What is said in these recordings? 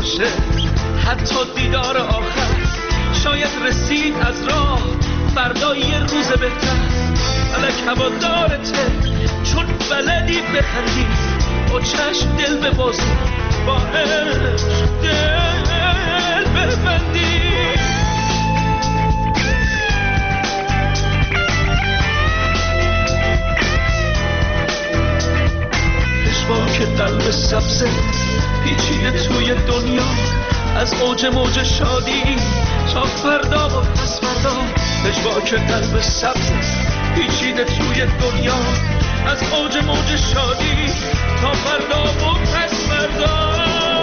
باشه، حتی دیدار آخر شاید رسید از راه، فردا یه روز بهتر. فلک هوادارته چون بلدی بخندی، با چشم دل ببازی، با عشق دل ببندی. که قلب سبزه پیچیده توی دنیا، از اوج موج شادی تا فردا و پس فردا. پژواک قلب سبزه پیچیده توی دنیا، از اوج موج شادی تا فردا و پس فردا.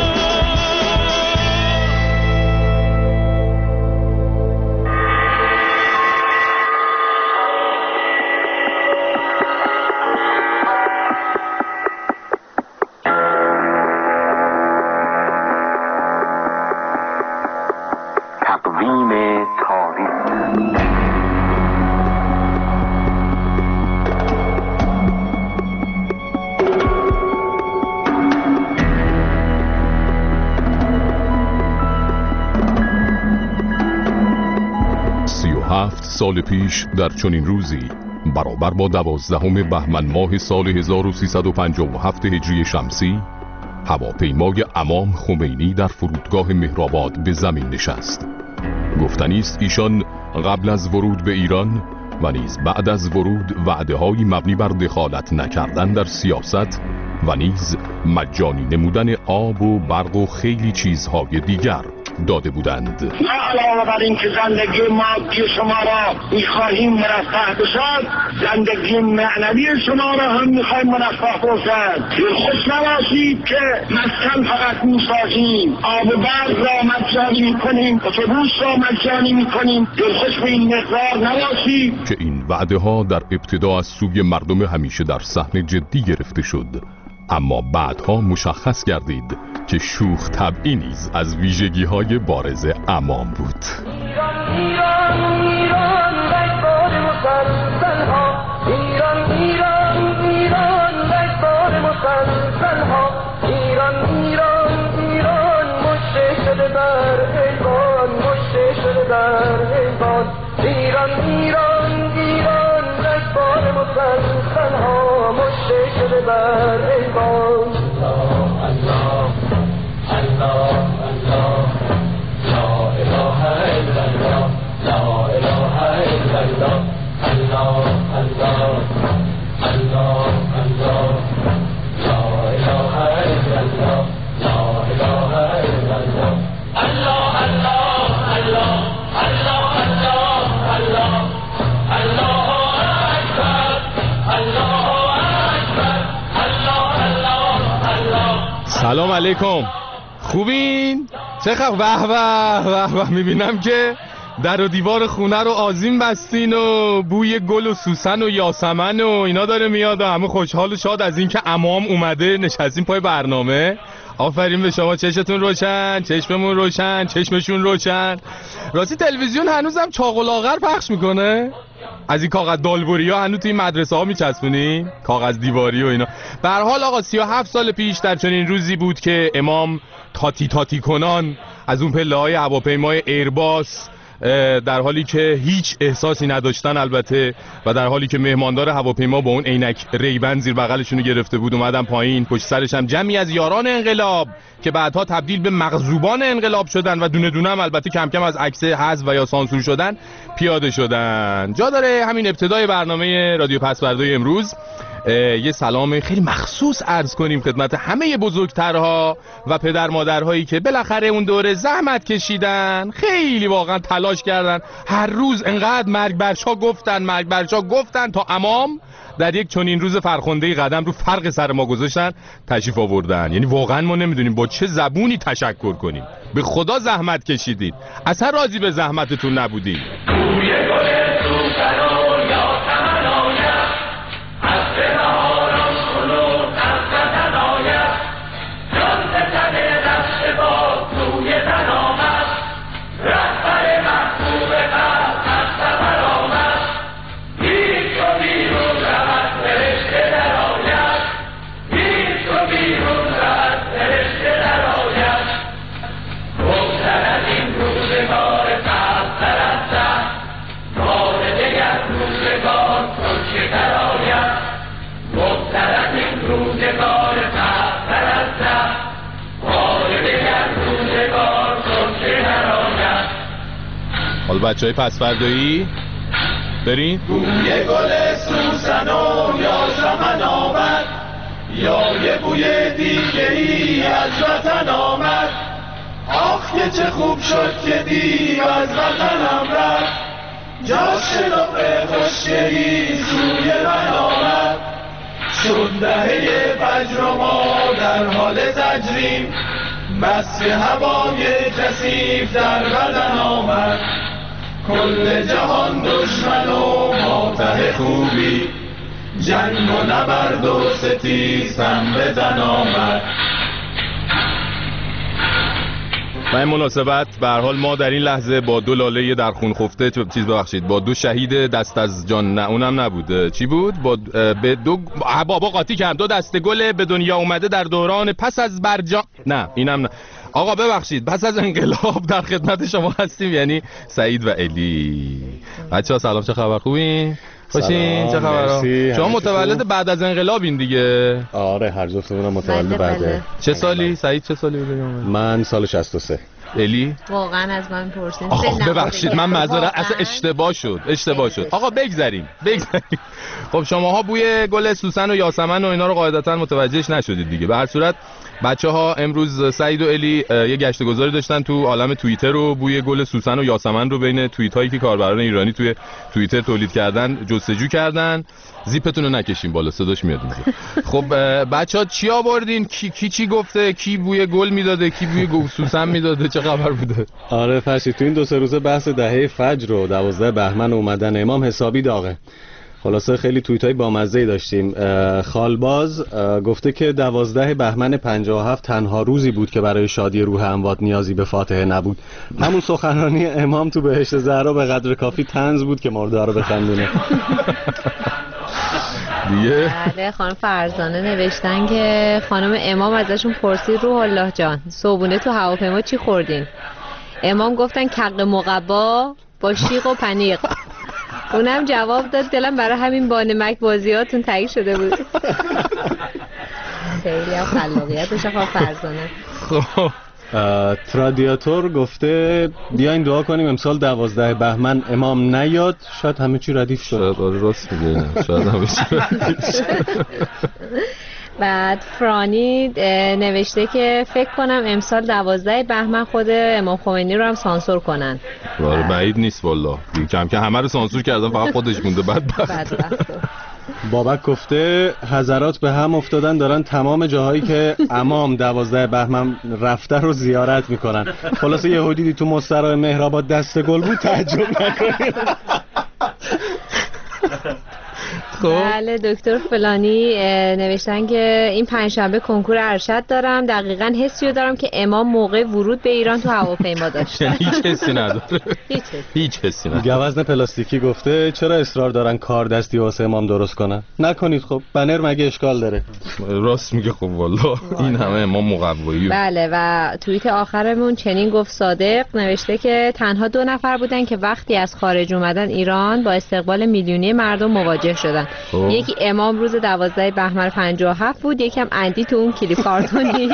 سال پیش در چنین روزی برابر با 12 بهمن ماه سال 1357 هجری شمسی، هواپیمای امام خمینی در فرودگاه مهرآباد به زمین نشست. گفتنی است ایشان قبل از ورود به ایران و نیز بعد از ورود وعده‌هایی مبنی بر دخالت نکردن در سیاست و نیز مجانی نمودن آب و برق و خیلی چیزهای دیگر داده بودند. نه علاوه بر این که زندگی مادی شما را می‌خواهیم مرفه بشد، زندگی معنوی شما را هم می‌خواهیم مرفه باشد. دلخوش نباشید که مسکن فقط می‌سازیم، آب و برق را مجانی می‌کنیم، اتوبوس را مجانی می‌کنیم. دلخوش به این مقدار نباشید. که این وعده‌ها در ابتدا از سوی مردم همیشه در صحنه جدی گرفته شد، اما بعدها مشخص گردید که شوخ طبعی نیز از ویژگی‌های بارز امام بود. ایران ایران ایران رگبار مسلسل‌ها، ایران ایران ایران رگبار مسلسل‌ها، ایران ایران ایران مشت شده بر حیوان، مشت شده بر حیوان. ایران ایران ایران رگبار مسلسل‌ها، مشت شده بر حیوان. سلام علیکم، خوبین؟ چه خبر؟ واه واه میبینم که در و دیوار خونه رو آذین بستین و بوی گل و سوسن و یاسمن و اینا داره میاد و همه خوشحال و شاد از اینکه عمام اومده نشستیم پای برنامه. آفرین به شما، چشتون روشن، چشممون روشن، چشمشون روشن. راستی تلویزیون هنوزم چاق و لاغر پخش میکنه؟ از این کاغذ دالبوری ها هنوز توی مدرسه ها میچسبونی؟ کاغذ دیواری و اینا. به هر حال آقا 37 سال پیش در چنین روزی بود که امام تاتی کنان از اون پله های هواپیمای ایرباس در حالی که هیچ احساسی نداشتن البته و در حالی که مهماندار هواپیما با اون عینک ریبن زیر بغلشون رو گرفته بود اومدن پایین، پشت سرش هم جمعی از یاران انقلاب که بعدها تبدیل به مغضوبان انقلاب شدن و دونه دونه هم البته کم کم از عکس حذف و یا سانسور شدن پیاده شدن. جا داره همین ابتدای برنامه رادیو پسوردای امروز یه سلام خیلی مخصوص عرض کنیم خدمت همه بزرگترها و پدر مادرهایی که بالاخره اون دوره زحمت کشیدن، خیلی واقعا تلاش کردن، هر روز انقدر مرگ برشا گفتن تا امام در یک چنین روز فرخنده قدم رو فرق سر ما گذاشتن، تشریف آوردن. یعنی واقعا ما نمیدونیم با چه زبونی تشکر کنیم. به خدا زحمت کشیدید، اصلا راضی به زحمتتون نبودید. روزگار تحتر از تحت باره دگر روزگار سکه نراید. حالا بچه های پسفردایی برین. بوی گل سوسن و یاسمن آمد، یا یه بوی دیگری از وطن آمد. آخ که چه خوب شد که دیو از وطنم رفت، جا شلوغ خوشگلی سوی من آمد. شد دهه فجر و ما در حال زجریم، بس که هوای کثیف در بدن آمد. کل جهان دشمن و ما ته خوبی، جنگ و نبرد و ستیزم به تن آمد. و این مناسبت به هر حال ما در این لحظه با 2 لاله در خون خفته با 2 شهید دست از جان، نه اونم نبود، چی بود؟ به 2 بابا قاطی کردم، 2 دسته گل به دنیا اومده در دوران پس از برجام، نه اینم نه آقا ببخشید، پس از انقلاب در خدمت شما هستیم، یعنی سعید و الی. بچه‌ها سلام، چه خبر؟ خوبین؟ خوشین؟ چه خبر؟ شما متولد بعد از انقلابین دیگه؟ آره هر جفتمون متولد بعده. چه سالی؟ سعید چه سالی بودی؟ من سال 63. الی؟ واقعا از من پرسین. آقا ببخشید من معذرت، اصلا اشتباه شد. آقا بگذریم. خب شماها بوی گل سوسن و یاسمن و اینا رو قاعدتا متوجهش نشدید دیگه. به هر صورت بچه‌ها امروز سعید و الی یه گشت گذاری داشتن تو عالم توییتر و بوی گل سوسن و یاسمن رو بین توییتایی که کاربران ایرانی توی توییتر تولید کردن جستجو کردن. زیپتون رو نکشین بالا، صداش میاد اینجا. خب بچه‌ها چی آوردین؟ کی چی گفته؟ کی بوی گل میداده؟ کی بوی سوسن میداده؟ چه خبر بوده؟ آره فرشید، تو این 2-3 روزه بحث دهه فجر و 12 بهمن اومدن امام حسابی داغه. خلاصه خیلی توییتای بامزه‌ای داشتیم. خالباز گفته که 12 بهمن 57 تنها روزی بود که برای شادی روح اموات نیازی به فاتحه نبود. همون سخنرانی امام تو بهشت زهرا به قدر کافی طنز بود که مرده رو بخندونه. دیگه بله، خانم فرزانه نوشتن که خانم امام ازشون پرسید روح الله جان صبحونه تو هواپیما چی خوردین؟ امام گفتن کق مقبا با شیق و پنیر. اونم جواب داد دلم برای همین با نمک بازیاتون تهیه شده بود. خیلی هم خلاقیتش خانم فرزانه. خب ترادیاتور گفته بیاین دعا کنیم امسال 12 بهمن امام نیاد، شاید همه چی ردیف شد. شاید راست میگه، شاید همه چی ردیف شد. بعد فرانی نوشته که فکر کنم امسال 12 بهمن خود امام خمینی رو هم سانسور کنن. بعید نیست والله، کم که همه رو سانسور کردن فقط خودش مونده بدبخت. بابک گفته حضرات به هم افتادن، دارن تمام جاهایی که امام 12 بهمن رفته رو زیارت میکنن. خلاصه یهودی تو مسترای مهرآباد دست گل بود، تعجب نکنید. بله دکتر فلانی نوشتن که این پنجشنبه کنکور ارشد دارم، دقیقاً حسی رو دارم که امام موقع ورود به ایران تو هواپیما داشتن. هیچ حسی نداره. هیچ حسی نداره. گوزن پلاستیکی گفته چرا اصرار دارن کار دستی واسه امام درست کنن؟ نکنید خب، بنر مگه اشکال داره؟ راست میگه خب والله این همه امام مقوایی. بله و توییت آخرمون چنین گفت صادق نوشته که تنها 2 نفر بودن که وقتی از خارج اومدن ایران با استقبال میلیونی مردم مواجه شدن. یکی امام روز 12 بهمن 57 بود، یکم اندی تو اون کلیپ کارتونیش.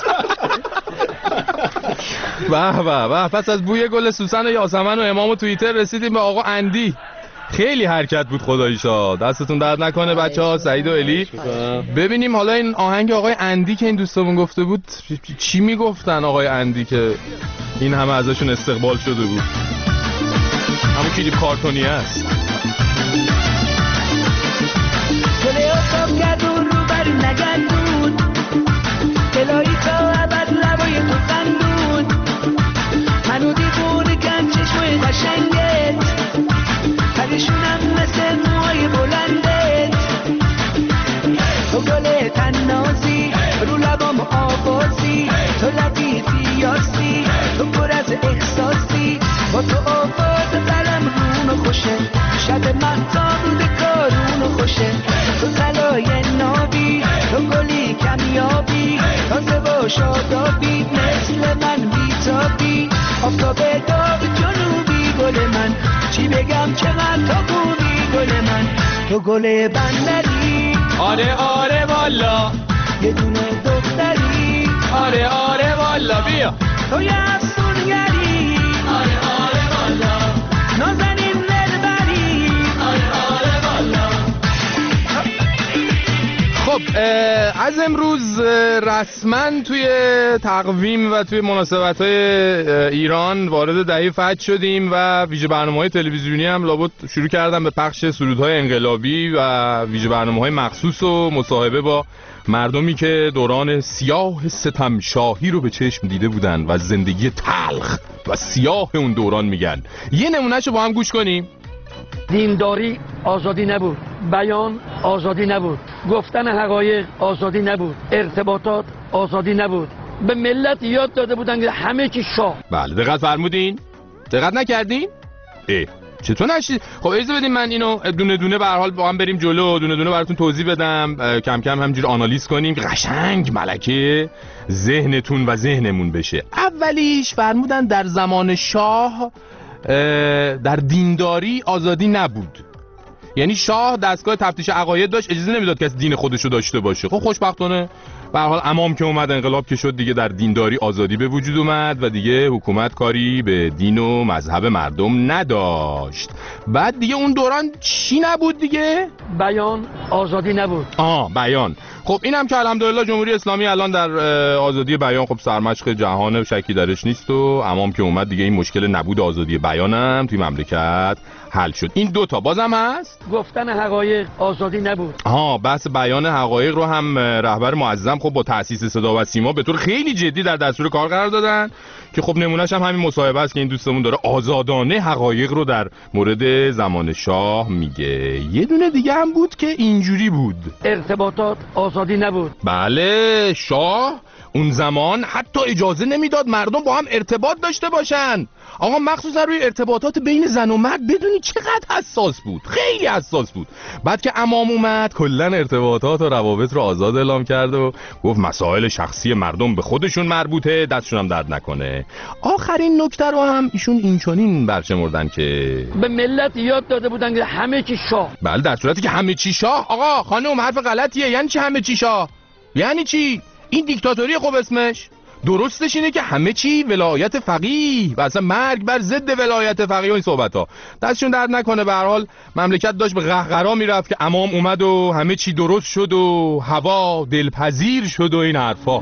به پس از بوی گل سوسن و یاسمن و امام و توییتر رسیدیم به آقا اندی. خیلی حرکت بود خداییشا، دستتون درد نکنه بچه‌ها. سعید و الی ببینیم حالا این آهنگ آقای اندی که این دوستمون گفته بود چی میگفتن آقای اندی که این همه ازشون استقبال شده بود. همون کلیپ کارتونی است. گله آساب گردون رو بر نگردون، دلایی تا عبد لبای تو خندون، منو دیوونه کن چشمای قشنگت، پریشونم مثل موهای بلندت، تو گله تنازی رو لبام آوازی، تو لطیفی یاسی، تو پر از احساسی، با تو آواز قلم روم خوشه، شب مهتاب کارون خوشه، تو طلای نابی، تو گلی کمیابی، تازه و شادابی، مثل من بیتابی، آفتاب داغ جنوبی گل من، چی بگم چقدر تو خوبی گل من، تو گل بندری. آره والا یه دونه دختری. آره آره والا بیا توی افسونگری. آره آره والا نازنین دلبری. آره آره والا. خب از امروز رسما توی تقویم و توی مناسبت‌های ایران وارد دهه فجر شدیم و ویژه برنامه‌های تلویزیونی هم لابد شروع کردن به پخش سرودهای انقلابی و ویژه برنامه‌های مخصوص و مصاحبه با مردمی که دوران سیاه ستم شاهی رو به چشم دیده بودن و زندگی تلخ و سیاه اون دوران میگن. یه نمونهشو با هم گوش کنیم. دینداری آزادی نبود، بیان آزادی نبود، گفتن حقایق آزادی نبود، ارتباطات آزادی نبود. به ملت یاد داده بودن که همه چی شاه. بله دقت فرمودین؟ دقت نکردین؟ چطور نشید؟ خب اجازه بدین من اینو دونه دونه به هر حال با هم بریم جلو، دونه دونه براتون توضیح بدم، کم کم همینجوری آنالیز کنیم که قشنگ ملکه ذهنتون و ذهنمون بشه. اولیش فرمودن در زمان شاه در دینداری آزادی نبود. یعنی شاه دستگاه تفتیش عقاید داشت، اجازه نمیداد کسی دین خودشو داشته باشه. خب خوشبختانه به هر حال امام که اومد، انقلاب که شد، دیگه در دینداری آزادی به وجود اومد و دیگه حکومت کاری به دین و مذهب مردم نداشت. بعد دیگه اون دوران چی نبود دیگه؟ بیان آزادی نبود. بیان. خب اینم که الحمدلله جمهوری اسلامی الان در آزادی بیان خب سرمشق جهان، شکی درش نیست و امام که اومد دیگه این مشکل نبود آزادی بیانم توی مملکت حل شد. این دوتا بازم هست؟ گفتن حقایق آزادی نبود. بحث بیان حقایق رو هم رهبر معظم خب با تأسیس صدا و سیما به طور خیلی جدی در دستور کار قرار دادن که خب نمونهش هم همین مصاحبه است که این دوستمون داره آزادانه حقایق رو در مورد زمان شاه میگه. یه دونه دیگه هم بود که اینجوری بود، ارتباطات آزادی نبود. بله شاه اون زمان حتی اجازه نمیداد مردم با هم ارتباط داشته باشن. آقا مخصوصا روی ارتباطات بین زن و مرد بدونی چقدر حساس بود، خیلی حساس بود. بعد که امام اومد کلا ارتباطات و روابط رو آزاد اعلام کرد و گفت مسائل شخصی مردم به خودشون مربوطه، دستشون هم درد نکنه. آخرین نکته رو هم ایشون اینچنین برشمردن که به ملت یاد داده بودن که همه چی شاه. بله در صورتی که همه چی شاه. آقا خانم حرف غلطیه. یعنی چی همه چی شاه؟ یعنی چی؟ این دیکتاتوری خب اسمش. درستش اینه که همه چی ولایت فقیه و اصلا مرگ بر ضد ولایت فقیه و این صحبت ها. دستشون درد نکنه. به هر حال مملکت داشت به قهقرا میرفت که امام اومد و همه چی درست شد و هوا دلپذیر شد و این حرفا.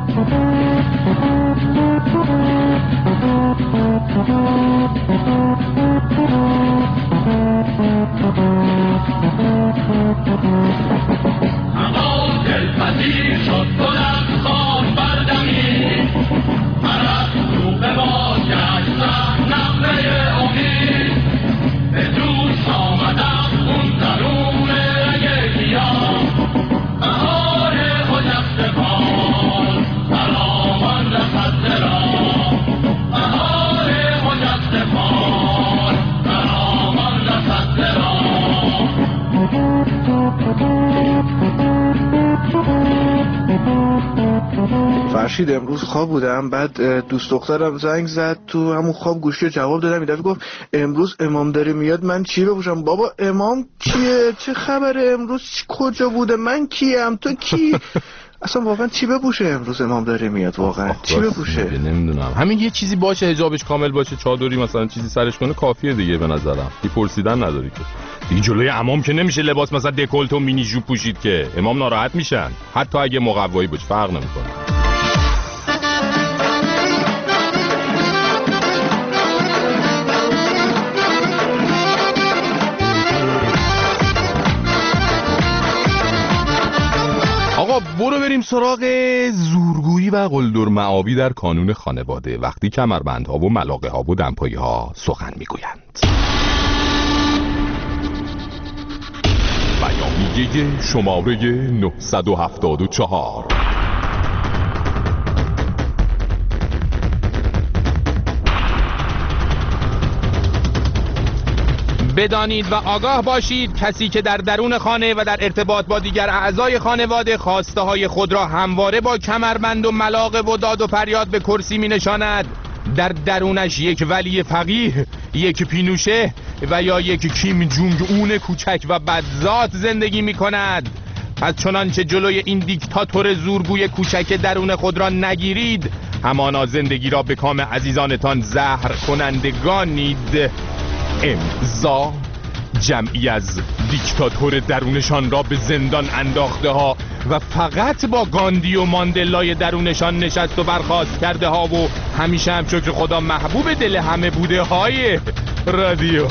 هوا دلپذیر شد بلند خان بردمی مرد رو به ما گشتن نغمه امید به دوش آمدم اون درون رگ گیاه بهار مجدفان سلامان رسد را بهار مجدفان سلامان رسد را. فرشید امروز خواب بودم، بعد دوست دخترم زنگ زد، تو همون خواب گوشی جواب دادم، این دفعه گفت امروز امام داره میاد، من چی بپوشم؟ بابا امام کیه؟ چه خبره؟ امروز کجا بوده؟ من کیم؟ تو کی؟ اصلا واقعا چی بپوشه امروز امام داره میاد؟ واقعا چی بپوشه؟ نمیدونم، همین یه چیزی باشه، حجابش کامل باشه، چادری مثلا چیزی سرش کنه کافیه دیگه به نظرم. پرسیدن نداری که دیگه. جلوی امام که نمیشه لباس مثلا دکولت و مینی ژوب پوشید که امام ناراحت میشن، حتی اگه مقوایی باشه فرق نمیکنه. آقا برو بریم سراغ زورگویی و قلدر معابی در کانون خانواده وقتی کمربندها و ملاقه ها و دمپایی ها سخن میگویند. بیانیه شماره 974. بدانید و آگاه باشید کسی که در درون خانه و در ارتباط با دیگر اعضای خانواده خواسته های خود را همواره با کمربند و ملاقه و داد و فریاد به کرسی می نشاند، در درونش یک ولی فقیه، یک پینوشه و یا یک کیم جونگ اون کوچک و بدذات زندگی می کند. از چنانچه جلوی این دیکتاتور زورگوی کوچک درون خود را نگیرید، همانا زندگی را به کام عزیزانتان زهر کنندگانید. امضا جمعی از دیکتاتور درونشان را به زندان انداخته ها و فقط با گاندی و ماندلای درونشان نشست و برخاست کرده ها و همیشه هم شکر خدا محبوب دل همه بوده های رادیو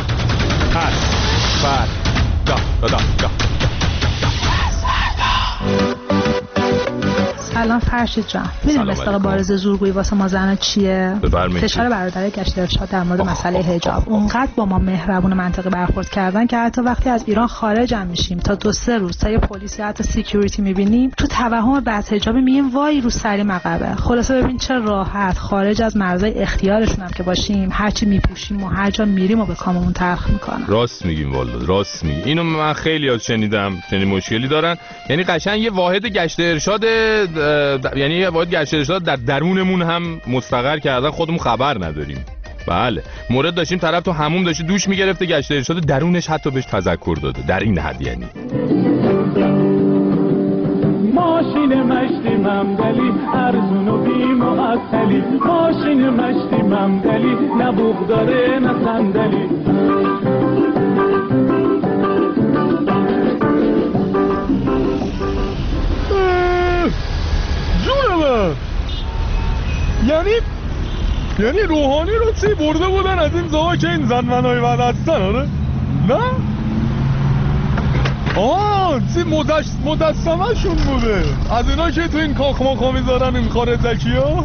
سلام فرشید جان، میدونی مصداق بارز زورگویی واسه ما زنها چیه؟ فشار برادر گشت ارشاد در مورد مسئله حجاب. اونقدر با ما مهربون منطقی برخورد کردن که حتی وقتی از ایران خارج هم میشیم تا 2-3 روز تا یه پلیسی حتی سکیوریتی میبینیم تو توهم بعد حجاب میگیم وای رو سری مقبه. خلاصه ببین چه راحت خارج از مرزهای اختیارشون هم که باشیم هرچی میپوشیم و هر جا میریم و به کاممون تلخ میکنن. راست میگیم والله، راست میگی. اینو من خیلی از شنیدم چنین مشکلی دارن. یعنی قشنگ یه واحد گشت ارشاد، یعنی یه واحد گشت ارشاد در درونمون هم مستقر کردن، خودمون خبر نداریم. بله، مورد داشتیم طرف تو هموم داشته دوش میگرفته، گشت ارشاد درونش حتی بهش تذکر داده. در این حد یعنی ماشین مشتی ممدلی ارزون و بی معطلی، ماشین مشتی ممدلی نه بوق داره نه صندلی. جونم یعنی روحانی رو چی برده بودن از این زها که این زنمنهای بعد هستن؟ آره؟ نه؟ چی مجسمه شون بوده از اینا که تو این کاخماکا میذارن این خارجکی ها؟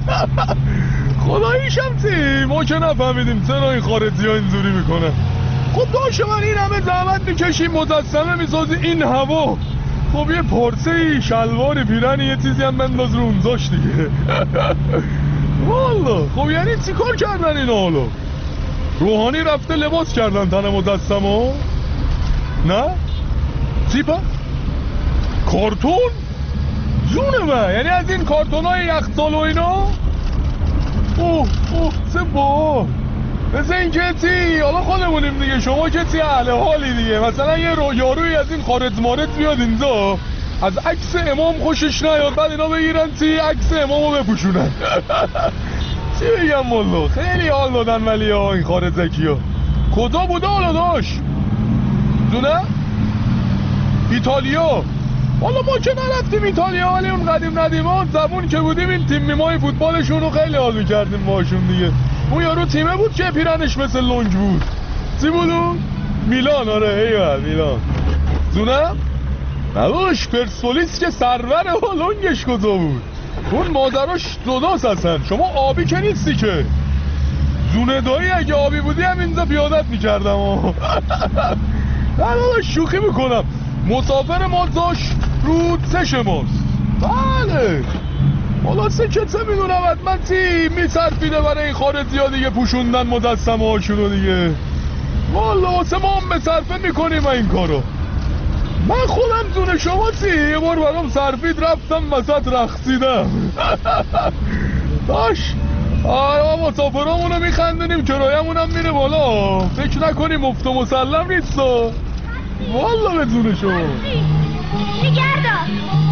خداییشم چی؟ ما که نفهمیدیم چرا این خارجی ها اینجوری میکنن. خب باشه، من این همه زحمت میکشیم مجسمه میسازی این هوا، خب یه پارچه شلوار پیرنی یه چیزی هم بنداز رو اونجاش دیگه. والا خب یعنی چی کار کردن اینا؟ حالا روحانی رفته لباس کردن تن مجسمه؟ نه؟ چی پا؟ کارتون؟ جون من، یعنی از این کارتون های یخزال و اینا؟ اوه چه با مثل این که چی؟ حالا خودمونیم دیگه، شما که چی اهل حالی دیگه، مثلا یه یاروی از این خارج مارد بیاد اینجا از عکس امام خوشش نیاد، بعد اینا بگیرن چی عکس امامو بپوشونن. چی بگم والله، خیلی حال دادن ولی ها این خارجکی ها. کجا بوده حالا داشت؟ دونه؟ ایتالیا. والا ما که نرفتیم ایتالیا، ولی اون قدیم ندیمان زبون که بودیم این تیم میمای فوتبالشون رو خیلی حال میکردیم باشون دیگه. اون یارو تیمه بود که پیرنش مثل لنگ بود. چی بودون؟ میلان. آره ایوه میلان. دونم؟ نباش پرسپولیس که سرور و لنگش کجا بود؟ اون مادراش جداست اصلا، شما آبی که نیستی که. دونه دایی اگه آبی بودی هم اینجا پیادت میکردم. نباش شوخی میکنم. مسافر ما داشت رو 3 ماست. بله حالا سه که چه میدونم حتما چی میصرفیده برای این خارجی ها دیگه پوشوندن مجسمه هاشونو دیگه. والا واسه ما هم بصرفه میکنیم این کارو. من خودم دونه شما چی یه بار برام صرفید رفتم وسط رقصیدم. داش آره مسافرامونو میخندونیم کرایمونم میره بالا، فکر نکنیم مفت و مسلم نیست. والا به دونه شما نگردار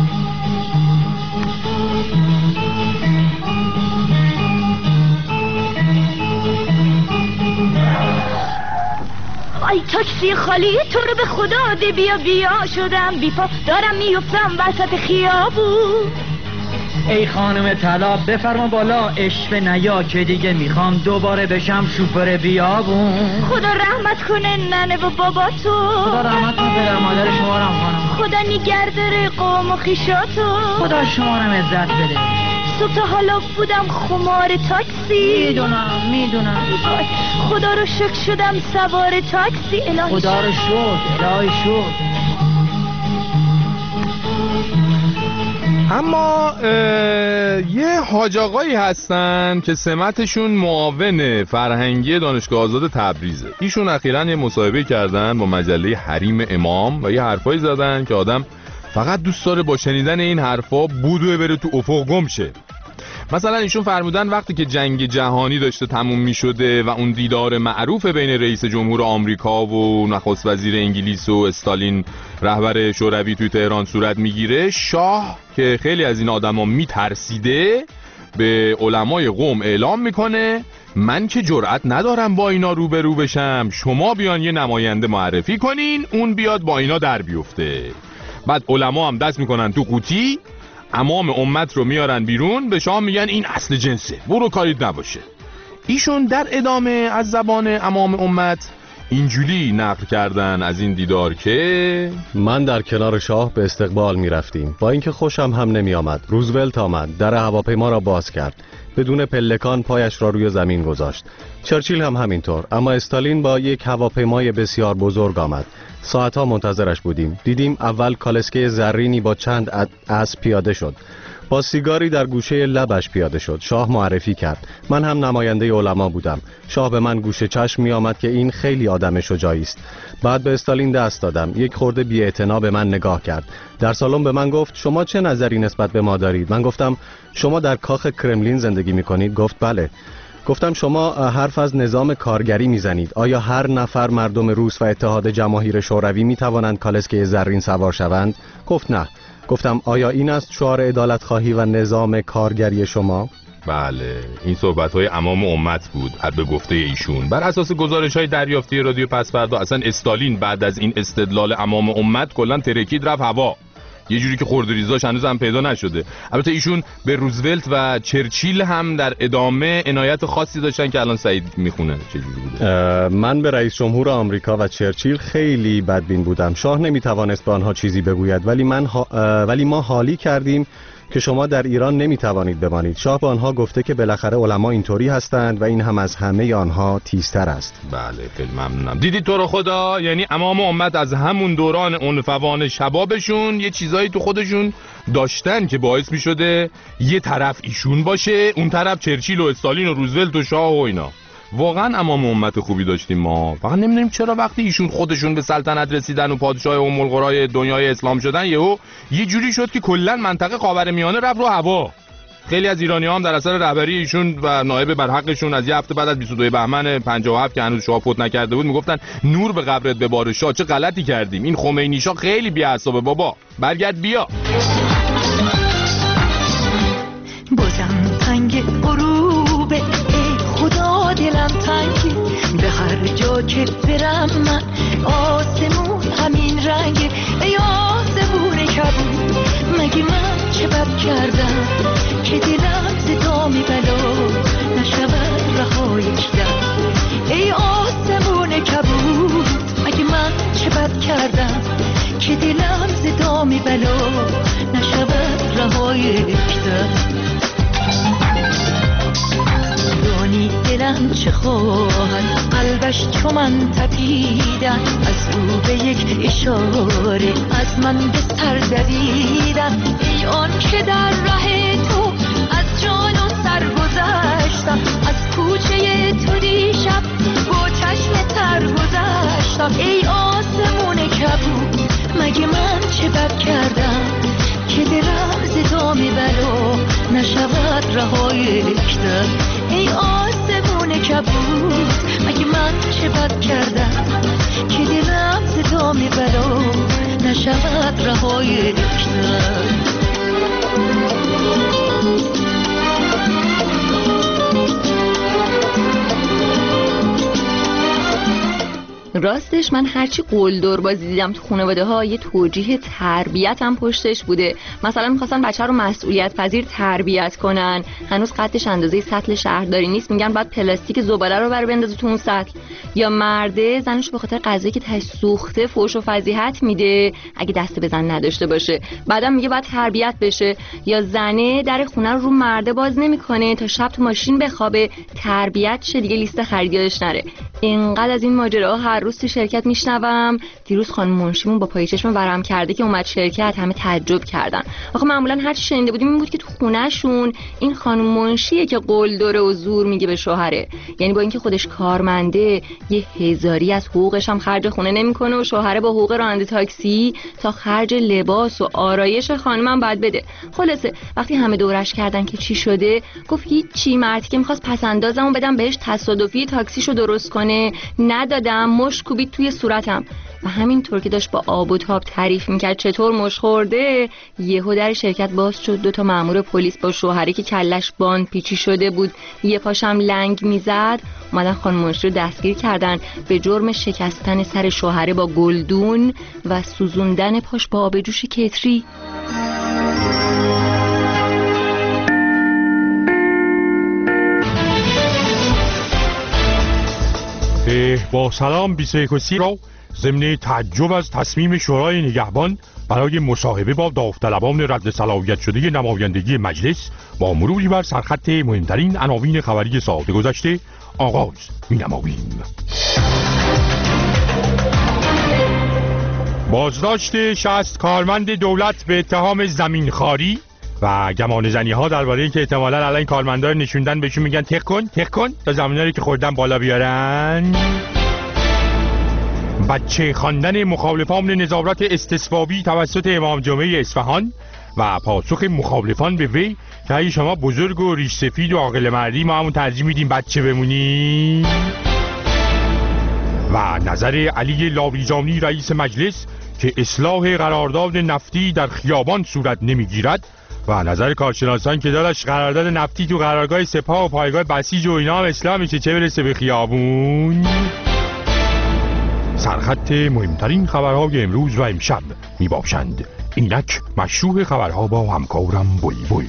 آی تاکسی خالی تو رو به خدا ده بیا شدم بیپا دارم میفتم وسط خیابون. ای خانم طلا بفرما بالا اشوه نیا که دیگه میخوام دوباره بشم شوفر بیابون. خدا رحمت کنه ننه و بابا تو، خدا رحمت کنه پدر مادر شما رو خانم، خدا نگهداره قوم و خیشاتو، خدا شما رو عزت بده. صبح تا حالا بودم خمار تاکسی. میدونم خدا رو شکر شدم سوار تاکسی. الهی خدا رو شکر الهی شکر. اما یه حاج آقایی هستن که سمتشون معاون فرهنگی دانشگاه آزاد تبریزه. ایشون اخیراً یه مصاحبه کردن با مجله حریم امام و یه حرفایی زدن که آدم فقط دوست داره با شنیدن این حرفا بودوه بره تو افق گم شه. مثلا ایشون فرمودن وقتی که جنگ جهانی داشته تموم می شده و اون دیدار معروف بین رئیس جمهور آمریکا و نخست وزیر انگلیس و استالین رهبر شوروی توی تهران صورت میگیره، شاه که خیلی از این آدما میترسیده به علمای قوم اعلام میکنه من که جرأت ندارم با اینا روبرو بشم، شما بیان یه نماینده معرفی کنین اون بیاد با اینا در بیفته. بعد علما هم دست میکنن تو قوطی، امام امت رو میارن بیرون، به شاه میگن این اصل جنسه، برو کاریت نباشه. ایشون در ادامه از زبان امام امت اینجوری نقل کردن از این دیدار که من در کنار شاه به استقبال میرفتیم، با اینکه خوشم هم نمی آمد. روزولت آمد، در هواپیما را باز کرد، بدون پلکان پایش را روی زمین گذاشت. چرچیل هم همینطور، اما استالین با یک هواپیمای بسیار بزرگ آمد. ساعتها منتظرش بودیم. دیدیم اول کالسکه زرینی با چند اسب پیاده شد، با سیگاری در گوشه لبش پیاده شد. شاه معرفی کرد. من هم نماینده علما بودم. شاه به من گوشه چشم می آمد که این خیلی آدم شجاعی است. بعد به استالین دست دادم. یک خورده بی‌اعتنا به من نگاه کرد. در سالن به من گفت شما چه نظری نسبت به ما دارید؟ من گفتم شما در کاخ کرملین زندگی می کنید؟ گفت بله. گفتم شما حرف از نظام کارگری میزنید. آیا هر نفر مردم روس و اتحاد جماهیر شوروی می توانند کالسکه زرین سوار شوند؟ گفت نه. گفتم آیا این است شعار عدالت خواهی و نظام کارگری شما؟ بله، این صحبت‌های امام امت بود به گفته ایشون. بر اساس گزارش‌های دریافتی رادیو پس‌فردا اصلا استالین بعد از این استدلال امام امت کلاً ترکید رفت هوا، یه جوری که خردریزاش هنوز هم پیدا نشده. البته ایشون به روزولت و چرچیل هم در ادامه عنایت خاصی داشتن که الان سعید میخونه چجوری بوده. من به رئیس جمهور آمریکا و چرچیل خیلی بدبین بودم. شاه نمیتوانست به آنها چیزی بگوید، ولی ما حالی کردیم که شما در ایران نمیتوانید بمانید. شاه به آنها گفته که بالاخره علما اینطوری هستند و این هم از همه آنها تیزتر است. بله، خیلی ممنونم. دیدید تو رو خدا، یعنی امام امت از همون دوران عنفوان شبابشون یه چیزایی تو خودشون داشتن که باعث میشده یه طرف ایشون باشه، اون طرف چرچیل و استالین و روزولت و شاه و اینا. واقعا امام امت خوبی داشتیم ما. فقط نمیدونیم چرا وقتی ایشون خودشون به سلطنت رسیدن و پادشاه ام القرای دنیای اسلام شدن یه جوری شد که کلا منطقه خاورمیانه رفت رو هوا. خیلی از ایرانی‌ها هم در اثر رهبری ایشون و نایب برحقشون از یه هفته بعد از 22 بهمن 57 که هنوز شاه فوت نکرده بود میگفتن نور به قبرت بباره شاه، چه غلطی کردیم، این خمینی شاه خیلی بی‌عصابه بابا، برگرد بیا. بازم تنگ غروبه، خدا دلم تنگی، به هر جا که برم من آسمون همین رنگه. ای آسمون کبود، مگه من چه بد کردم که دلم ز دام بلا نشود رها یک دم. ای آسمون کبود، مگه من چه بد کردم که دلم ز دام بلا نشود رها یک دم. دانی دلم چه خواهد، قلبش چو من تپیدن، از رو به یک اشاره از من به سر دویدن. ای آن که در ره تو از جان و سر گذشتم، از کوچه تو دیشب با چشم تر گذشتم. ای آسمون کبود، مگه من چه بد کردم که دلم ز دام بلا نشود رها یک دم. ای آسمون کبود، مگه من چه بد کردم که دلم ز دام بلا نشود رها یک دم. راستش من هرچی قلدر بازی دیدم تو خانواده ها یه توجیه تربیت هم پشتش بوده. مثلا میخواستن بچه رو مسئولیت پذیر تربیت کنن، هنوز قدش اندازه سطل شهرداری نیست، میگن باید پلاستیک زباله رو بر بندازه تو اون سطل. یا مرده زنش به خاطر غذایی که تاش سوخته فحش و فضیحت میده اگه دست به زن نداشته باشه، بعدم میگه باید تربیت بشه. یا زنه در خونه رو مرده باز نمیکنه تا شب تو ماشین بخوابه، تربیت شه دیگه لیست خریدیاش نره. اینقدر از این ماجراها هر روز امروز تو شرکت میشنوم دیروز خانم منشیمون با پای چشم ورم کرده که اومد شرکت، همه تعجب کردن. آخه معمولا هر چی شنیده بودیم این بود که تو خونه‌شون این خانم منشیه که قول داره و زور میگه به شوهره. یعنی با اینکه خودش کارمنده 1000 از حقوقش هم خرج خونه نمیکنه و شوهره با حقوق راننده تاکسی تا خرج لباس و آرایش خانمم باید بده. خلاصه وقتی همه دورش کردن که چی شده، گفت هیچی، مردی که می‌خواست پسندازمو بدم بهش تصادفی تاکسیشو درست کنه ندادم، مشت کوبید توی صورتم. و همینطور که داشت با آب و تاب تعریف میکرد چطور مشت خورده، یهو در شرکت باز شد. 2 مأمور پلیس با شوهری که کلش باند پیچی شده بود یه پاشم لنگ میزد اومدن خانم منشی رو دستگیر کردن به جرم شکستن سر شوهره با گلدون و سوزوندن پاش با آب جوش کتری. با سلام 21 را ضمن تعجب از تصمیم شورای نگهبان برای مصاحبه با داوطلبان رد صلاحیت شده نمایندگی مجلس با مروری بر سرخط مهمترین عناوین خبری ساعت گذشته آغاز می‌نماییم. بازداشت 60 کارمند دولت به اتهام زمینخواری و گمان زنی ها درباره اینکه احتمالاً الان کارمندان نشوندن بهشون میگن تق کن تا زمینایی که خوردن بالا بیارن. بچه خواندن مخالفان نظارت استصوابی توسط امام جمعه اصفهان و پاسخ مخالفان به وی که اگه شما بزرگ و ریش سفید و عاقل مردی ما همون ترجیح میدیم بچه بمونی. و نظر علی لاریجانی رئیس مجلس که اصلاح قرارداد نفتی در خیابان صورت نمیگیرد و نظر کارشناسان که داداش قرارداد نفتی تو قرارگاه سپاه و پایگاه بسیج و اینا هم اصلاح میشه چه برسه به خیابون. سرخط مهمترین خبرهای امروز و امشب می باشند. اینک مشروع خبرها با همکارم بلبل.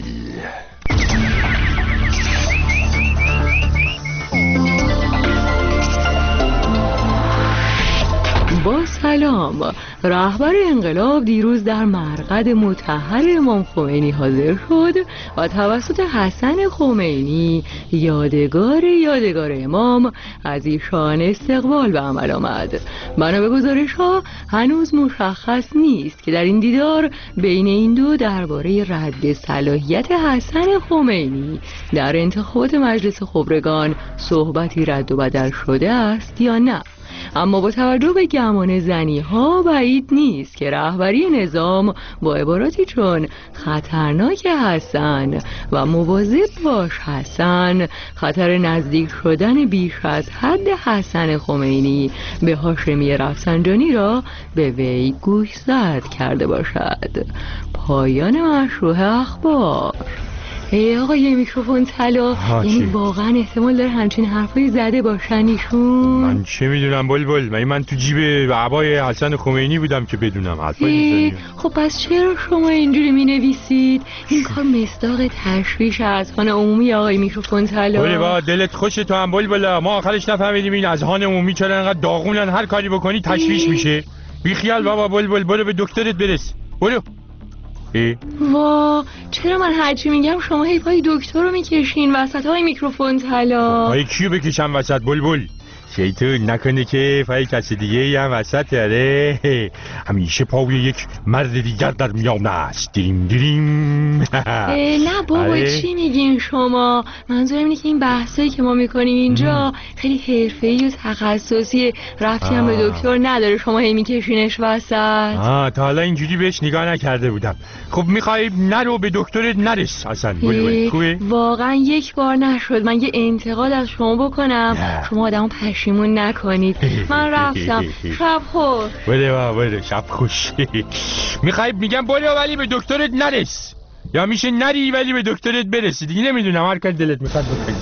با سلام. رهبر انقلاب دیروز در مرقد مطهر امام خمینی حاضر شد و توسط حسن خمینی یادگار امام از ایشان استقبال به عمل آمد. بنا به گزارش ها هنوز مشخص نیست که در این دیدار بین این دو درباره رد صلاحیت حسن خمینی در انتخابات مجلس خبرگان صحبتی رد و بدل شده است یا نه. اما با توجه به گمان زنی ها بعید نیست که رهبری نظام با عباراتی چون خطرناک حسن و مواظب باش حسن، خطر نزدیک شدن بیش از حد حسن خمینی به هاشمی رفسنجانی را به وی گوشزد کرده باشد. پایان مشروع اخبار. آقای میکروفون طلا، یعنی واقعا احتمال داره همچین حرفایی زده باشن ایشون؟ من چه میدونم بلبل، من تو جیب عبای حسن خمینی بودم که بدونم حرفایی میزنی. خب پس چرا شما اینجوری مینویسید؟ این کار مصداق تشویش اذهان عمومی آقای میکروفون طلا. بله با دلت خوشه تو هم بلبل، ما آخرش نفهمیدیم این اذهان عمومی چرا انقدر داغونن، هر کاری بکنی تشویش میشه. بی خیال بابا بلبل، برو به دکترت برس، برو. وا چرا من هرچی میگم شما هی پای دکتر رو میکشین وسط های میکروفون طلا؟ پای کیو بکشم وسط بلبل؟ شیطون نکنه که پای کسی دیگه هم وسط داره. همیشه پای یک مرد دیگر در میانه است. دریم نه بابا چی میگین شما؟ منظورم اینه که این بحثایی که ما میکنیم اینجا خیلی حرفه‌ای و تخصصی، ربطی هم به دکتر نداره، شما هی میکشینش وسط. تا حالا اینجوری بهش نگاه نکرده بودم. خب میخوای نرو به دکترت نرس اصلا بلبل؟ خوبه؟ واقعا یک بار نشد من یه انتقاد از شما بکنم شما آدمو پشیمون نکنید. من رفتم. شب خوش. بله شب خوش. میخوای میگم برو ولی به دکترت نرس، یا میشه نری ولی به دکترت برسی دیگه، نمیدونم هر کاری دلت میخواد بکنی.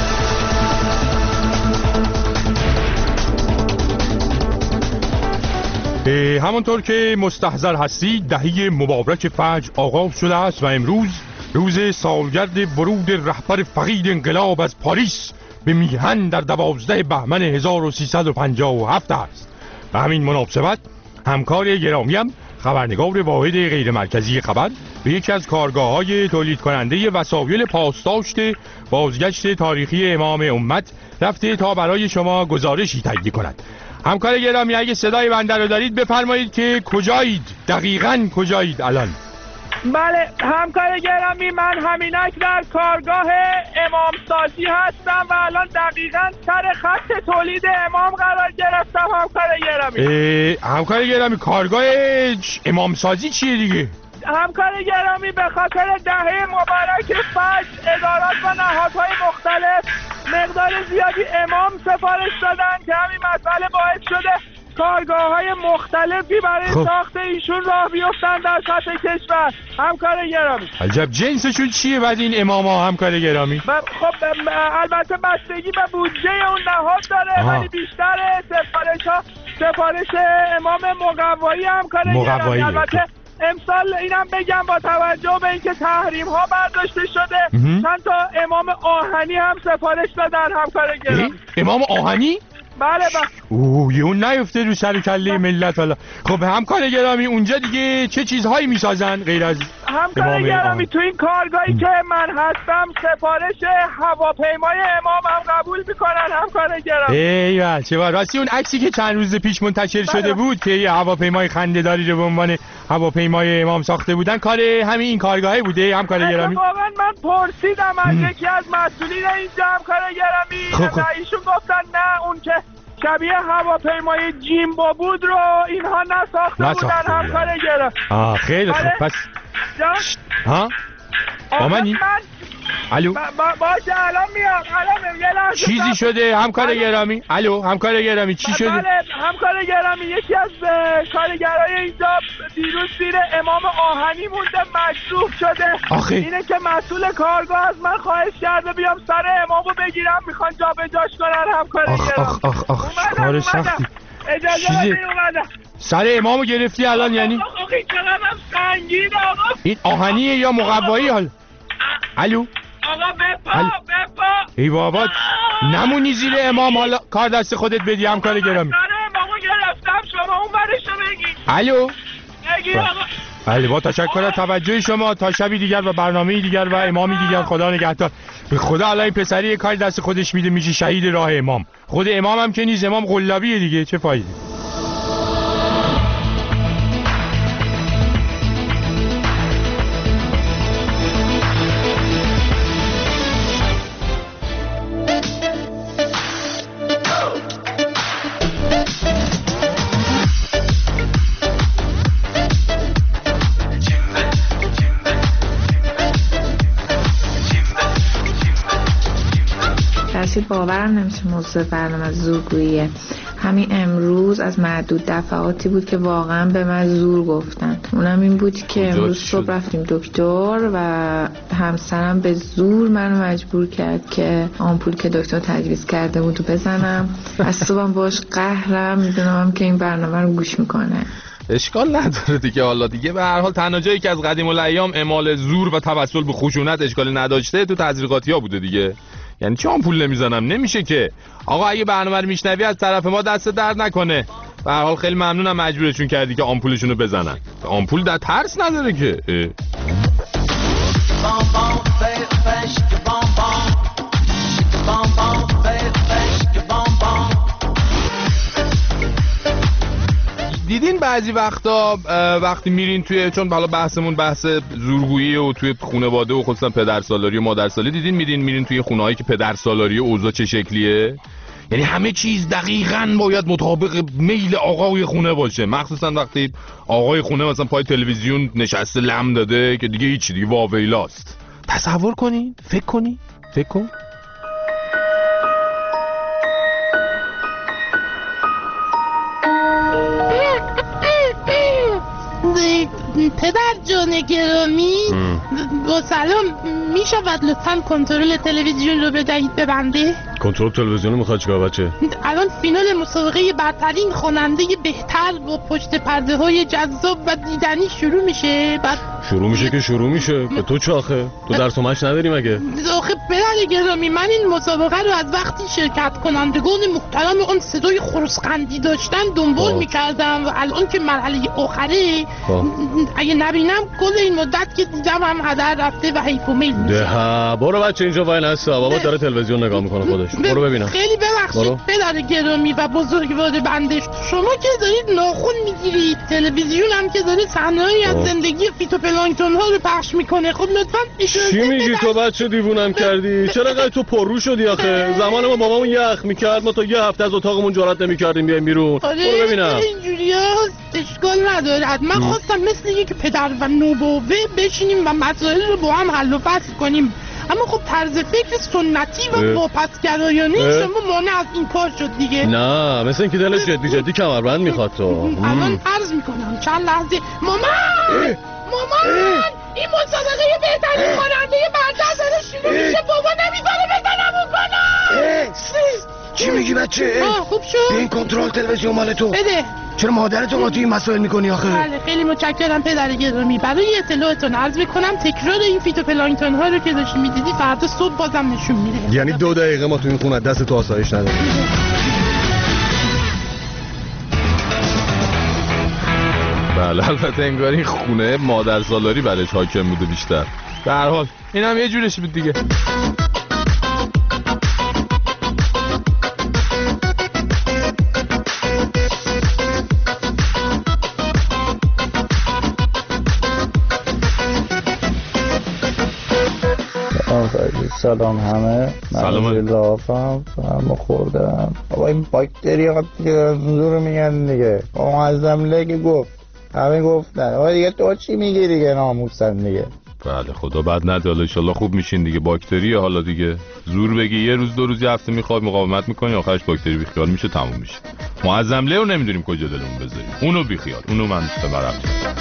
همونطور که مستحضر هستید دهه مبارک فجر آغاز شده است و امروز روز سالگرد ورود رهبر فقید انقلاب از پاریس به میهن در 12 بهمن 1357 است. به همین مناسبت همکار گرامیم خبرنگار واحد غیر مرکزی خبر به یکی از کارگاه‌های تولید کننده وسایل پاسداشت بازگشت تاریخی امام امت رفته تا برای شما گزارشی تهیه کند. همکار گرامی اگه صدای بنده رو دارید بفرمایید که کجایید؟ دقیقاً کجایید الان؟ بله همکار گرامی، من همینک در کارگاه امامسازی هستم و الان دقیقاً سر خط تولید امام قرار گرفتم. همکار گرامی همکار گرامی کارگاه امامسازی چیه دیگه؟ همکار گرامی به خاطر دهه مبارک فجر ادارات و نهادهای مختلف مقدار زیادی امام سفارش دادن که همین مسئله باعث شده کارگاه‌های مختلفی برای ساخت ایشون راه بیفتن در سطح کشور. همکار گرامی عجب جنسشون چیه بعد این اماما همکار گرامی؟ خب البته بستگی به بودجه اون نهاد داره ولی بیشتر سفارش امام مقوایی همکار گرامی. البته امسال اینم بگم با توجه به اینکه تحریم ها برداشته شده چند تا امام آهنی هم سفارش دادن. همکار گرامی امام آهنی؟ بله اون نیفته رو سر کله ملت. حالا خب همکار گرامی اونجا دیگه چه چیزهایی میسازن غیر از همکار گرامی؟ تو این کارگاهی که من هستم سفارش هواپیمای امام هم قبول میکنن. همکار گرامی ایوه چه راستی اون عکسی که چند روز پیش منتشر شده بود که یه هواپیمای خنده‌داری رو به عنوان هواپیمای امام ساخته بودن کار همین این کارگاهی بوده همکار گرامی؟ واقعا من پرسیدم از یکی از مسئولین اینجا همکار گرامی و ایشون گفتن نه اون که شبیه هواپیمای جیمبو بود رو اینها نساخته بودن. همکار گرامی خیلی خوب پس ها آمانی الو باشه الان میام یه لحظه چیزی شده همکار گرامی؟ الو همکار گرامی چی شده؟ بله همکار گرامی یکی از کارگرای اینجا دیروز زیر امام آهنی مونده مجروح شده. اینه که مسئول کارگاه از من خواهش کرده بیام سر امامو بگیرم میخوان جابجاش کنن. همکار گرامی کار سختی اجازه بدید اومدم سر امامو گرفتی الان یعنی؟ آخه چقدرم سنگین آقا. این آهنیه یا مقوایی؟ حال الو آقا بپا ای بابا نمونی زیر امام حالا کار دست خودت بدی همکار گرامی. سر امامو گرفتم شما اون برشو بگی. الو بگی آقا. بله با تشکر از توجه شما تا شبی دیگر و برنامه‌ای دیگر و امامی دیگر خدا نگهدار. به خدا الان این پسری کاری دست خودش میده میشه شهید راه امام. خود امام هم که نیست امام قلابیه دیگه چه فایده. باورم نمیشه موضوع برنامه زورگوییه. همین امروز از معدود دفعاتی بود که واقعا به من زور گفتن. اونم این بود که امروز صبح رفتیم دکتر و همسرم به زور منو مجبور کرد که آمپول که دکتر تجویز کرده بود رو بزنم. از صبحم باش قهرم، میدونم که این برنامه رو گوش میکنه. اشکال نداره دیگه. حالا دیگه به هر حال تنها جایی که از قدیم الایام اعمال زور و توسل به خشونت اشکال نداشته تو تزریقاتی‌ها بوده دیگه. یعنی چه آمپول نمیزنم؟ نمیشه که. آقا اگه برنامه رو میشنوی از طرف ما دست درد نکنه. به هر حال خیلی ممنونم مجبورشون کردی که آمپولشون رو بزنن. آمپول در ترس نداره که. دیدین بعضی وقتا وقتی میرین توی، چون حالا بحثمون بحث زورگویی و توی خانواده و خصوصا پدرسالاری و مادرسالاری، دیدین میرین توی خونه‌هایی که پدرسالاری و اوضاع چه شکلیه؟ یعنی همه چیز دقیقاً باید مطابق میل آقای خونه باشه، مخصوصا وقتی آقای خونه مثلا پای تلویزیون نشسته لم داده که دیگه هیچ دیگه واویلاست. تصور کنین، فکر کن. پدر جان گرامی با سلام، می شود لطفاً کنترل تلویزیون رو بدهید ببنده؟ کنترل تلویزیون میخواد چیکار بچه؟ الان فینال مسابقه برترین خواننده بهتر با پشت پرده های جذاب و دیدنی شروع میشه. بعد شروع میشه که شروع میشه. به تو چه آخه؟ تو درس و مشق نداری مگه؟ آخه پدر گرامی من این مسابقه رو از وقتی شرکت کنندگان محترم اون صدای خرسقندی داشتن دنبال میکردم و الان که مرحله آخره اگه نبینم کل این مدت که دیدم هم هدر رفته و حیف و میل میشه. ده برو بچه اینجا وای نستا، بابا داره تلویزیون نگاه میکنه خودش. برو ببینم. خیلی ببخشید پدر گرامی و بزرگوار بنده، شما که دارید ناخن میگیرید، تلویزیون هم که داره صحنه‌ای از زندگی فیتوپلانکتون ها رو پخش میکنه. خب لطفاً چی میگی تو بچه دیوونم کردی؟ چرا انقدر تو پررو شدی آخه؟ زمان ما بابامون یخ میکرد، ما تا یه هفته از اتاقمون جرئت نمیکردیم بیایم بیرون. برو ببینم. اینجوریه اشکال نداره. من خواستم مثل یک پدر و نوباوه بشینیم و مسائل رو با هم حل و فصل کنیم، اما خب طرز فکر سنتی و واپسگرایانه شما مانع از این کار شد دیگه. نه مثل اینکه دلش جدی کمربند میخواد تو. الان عرض میکنم چند لحظه. مامان این مسابقه بهترین خواننده برتر داره شروع میشه، بابا نمیذاره بزنمون کنم. چی میگی بچه؟ خوب شد. این کنترل تلویزیون مال تو بده. چرا مادرتو با تو این مسائل میکنی آخه؟ بله خیلی متشکرم پدر گرامی. برای اطلاعتون عرض میکنم تکرار این فیتوپلانکتون ها رو که داشتی میدیدی فردا صبح بازم نشون میده. یعنی 2 دقیقه ما تو این خونه دست تو آسایش نداریم. بله البته انگار این خونه مادر سالاری برش حاکم بوده بیشتر. به هر حال این هم یه جورش بود دیگه. سلام همه. من لافم هم خوردم. بابا این باکتری ها زور میگن دیگه. معظم لگه گفت همه گفتن. آقا دیگه تو چی میگی دیگه ناموسن دیگه. بله خدا بد نداره انشالله خوب میشین دیگه. باکتری حالا دیگه زور بگی یه روز 2 روز یه هفته میخواد مقاومت میکنی آخرش باکتری بیخیال میشه تموم میشه. معظم له رو نمیدونیم کجا دلمون بذاریم. اونو بیخیال اونو من ببرم.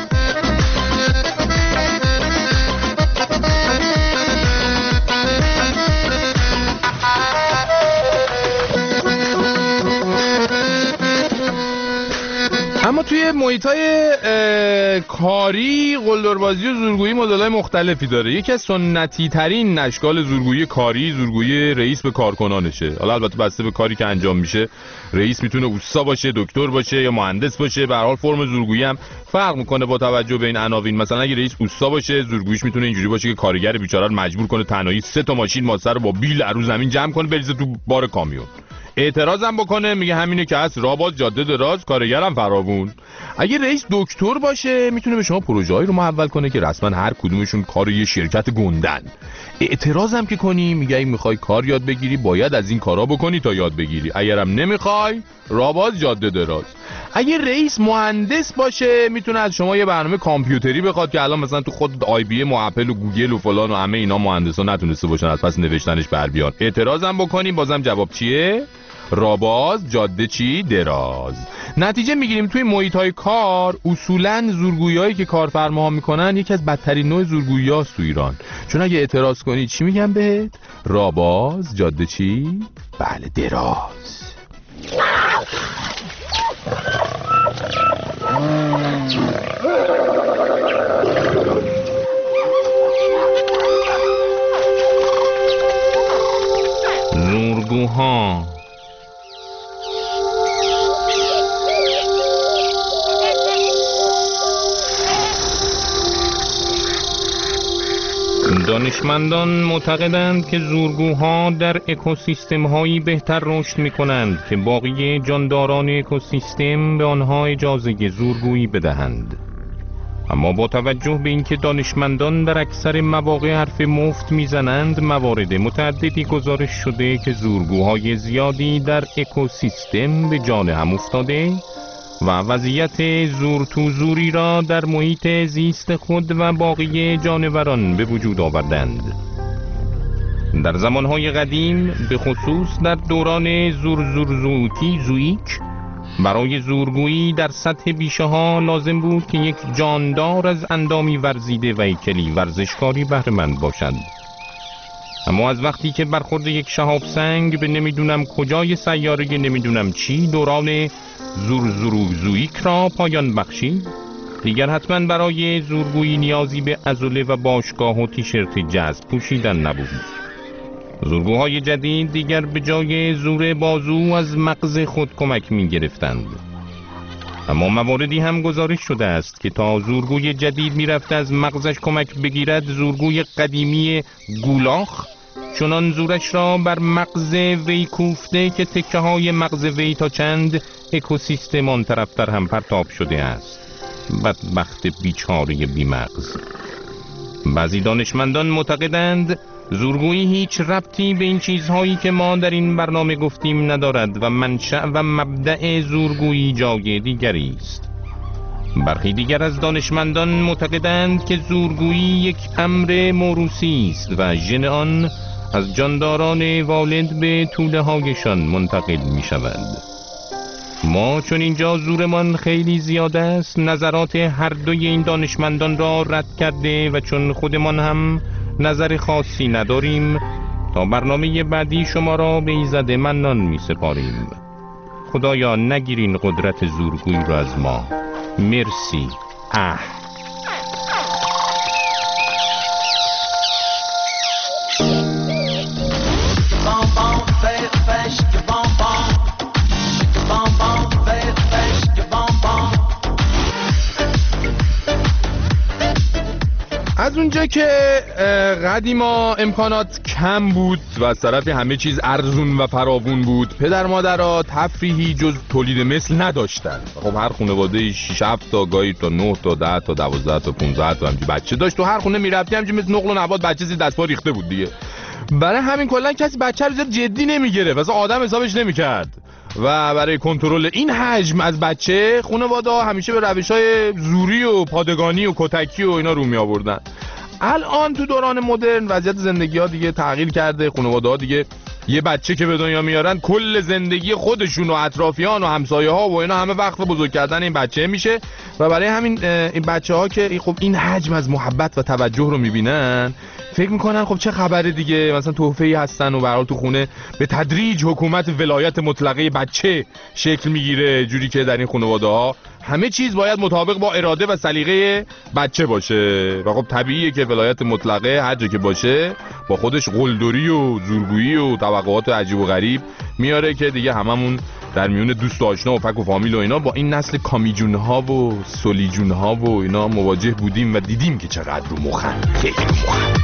اما توی محیطای کاری قلدربازی و زورگویی مدل‌های مختلفی داره. یکی از سنتی ترین اشکال زورگویی کاری زورگویی رئیس به کارکنانشه. حالا البته بسته به کاری که انجام میشه رئیس میتونه اوستا باشه، دکتر باشه یا مهندس باشه. به هر حال فرم زورگویی هم فرق میکنه با توجه به این عناوین. مثلا اگه رئیس اوستا باشه زورگوییش میتونه اینجوری باشه که کارگر بیچاره رو مجبور کنه تنهایی 3 تا ماشین ماسه رو با بیل رو زمین جمع کنه بریزه تو بار کامیون. اعتراضم بکنه میگه همینه که هست رابط جاده دراز کارگرم فراوون. اگه رئیس دکتر باشه میتونه به شما پروژه‌ای رو محول کنه که رسما هر کدومشون کار یه شرکت گندن. اعتراضم که کنی میگه این میخوای کار یاد بگیری باید از این کارا بکنی تا یاد بگیری، اگرم نمیخوای رابط جاده دراز. اگه رئیس مهندس باشه میتونه از شما یه برنامه کامپیوتری بخواد که الان مثلا تو خود آی بی ام و اپل و گوگل و فلان و همه اینا مهندسا نتونسته باشن از پس نوشتنش بر بیان. اعتراضم بکنیم بازم جواب چیه؟ راباز جاده چی دراز. نتیجه میگیریم توی محیط‌های کار اصولاً زورگویی‌هایی که کارفرماها میکنن یکی از بدترین نوع زورگویی‌هاست تو ایران. چون اگه اعتراض کنی چی میگن بهت؟ راباز جاده چی؟ بله دراز. زورگوها دانشمندان معتقدند که زورگوها در اکوسیستم‌هایی بهتر رشد می‌کنند که باقی جانداران اکوسیستم به آنها اجازه زورگویی بدهند. اما با توجه به اینکه دانشمندان در اکثر مواقع حرف مفت میزنند موارد متعددی گزارش شده که زورگوهای زیادی در اکوسیستم به جان هم افتاده و وضعیت زور تو زوری را در محیط زیست خود و باقی جانوران به وجود آوردند. در زمانهای قدیم به خصوص در دوران زویک برای زورگویی در سطح بیشه ها لازم بود که یک جاندار از اندامی ورزیده و هیکلی ورزشکاری بهره‌مند باشد. اما از وقتی که برخورد یک شهاب سنگ به نمیدونم کجای سیاره نمیدونم چی دوران زویک را پایان بخشید، دیگر حتما برای زورگویی نیازی به عضله و باشگاه و تیشرت جذب پوشیدن نبود. زورگوهای جدید دیگر به جای زور بازو از مغز خود کمک می گرفتند. اما مواردی هم گزارش شده است که تا زورگوی جدید می رفت از مغزش کمک بگیرد، زورگوی قدیمی گولاخ چنان زورش را بر مغز وی کوفته که تکه های مغز وی تا چند اکوسیستم آن طرفتر هم پرتاب شده است. بدبخت بیچاره بیمغز. بعضی دانشمندان معتقدند زورگویی هیچ ربطی به این چیزهایی که ما در این برنامه گفتیم ندارد و منشأ و مبدأ زورگویی جای دیگری است. برخی دیگر از دانشمندان معتقدند که زورگویی یک امر موروثی است و ژن آن از جانداران والد به توله هایشان منتقل می شود. ما چون اینجا زورمان خیلی زیاد است نظرات هر دوی این دانشمندان را رد کرده و چون خودمان هم نظر خاصی نداریم تا برنامه بعدی شما را به ایزد منان می سپاریم. خدایا نگیرین قدرت زورگویی را از ما. مرسی. از اونجا که قدیما امکانات کم بود و از طرف همه چیز ارزون و فراوون بود، پدر مادرها تفریحی جز تولید مثل نداشتن. خب هر خانواده 6 7 تا گاهی تا 9 تا 10 تا 12 تا 15 تا همچین بچه داشت. تو هر خونه میرفتی همچین مثل نقل و نبات بچه زیر دست پا ریخته بود دیگه. برای همین کلا کسی بچه رو جدی نمیگرفت، اصلا آدم حسابش نمیکرد. و برای کنترل این حجم از بچه خانواده‌ها همیشه به روش‌های زوری و پادگانی و کتکی و اینا رو می آوردن. الان تو دوران مدرن وضعیت زندگی‌ها دیگه تغییر کرده. خانواده‌ها دیگه یه بچه که به دنیا میارن کل زندگی خودشون و اطرافیان و همسایه‌ها و اینا همه وقف بزرگ کردن این بچه میشه و برای همین این بچه‌ها که خب این حجم از محبت و توجه رو میبینن فکر میکنن خب چه خبره دیگه، مثلا تحفه‌ای هستن و به هر حال تو خونه به تدریج حکومت ولایت مطلقه بچه شکل میگیره، جوری که در این خانواده‌ها همه چیز باید مطابق با اراده و سلیقه بچه باشه و خب طبیعیه که ولایت مطلقه هر جا که باشه با خودش قلدری و زورگویی و توقعات عجیب و غریب میاره که دیگه هممون در میون دوست و آشنا و فک و فامیل و اینا با این نسل کامیجون ها و سولیجون ها و اینا مواجه بودیم و دیدیم که چقدر رو مخن، خیلی رو مخن.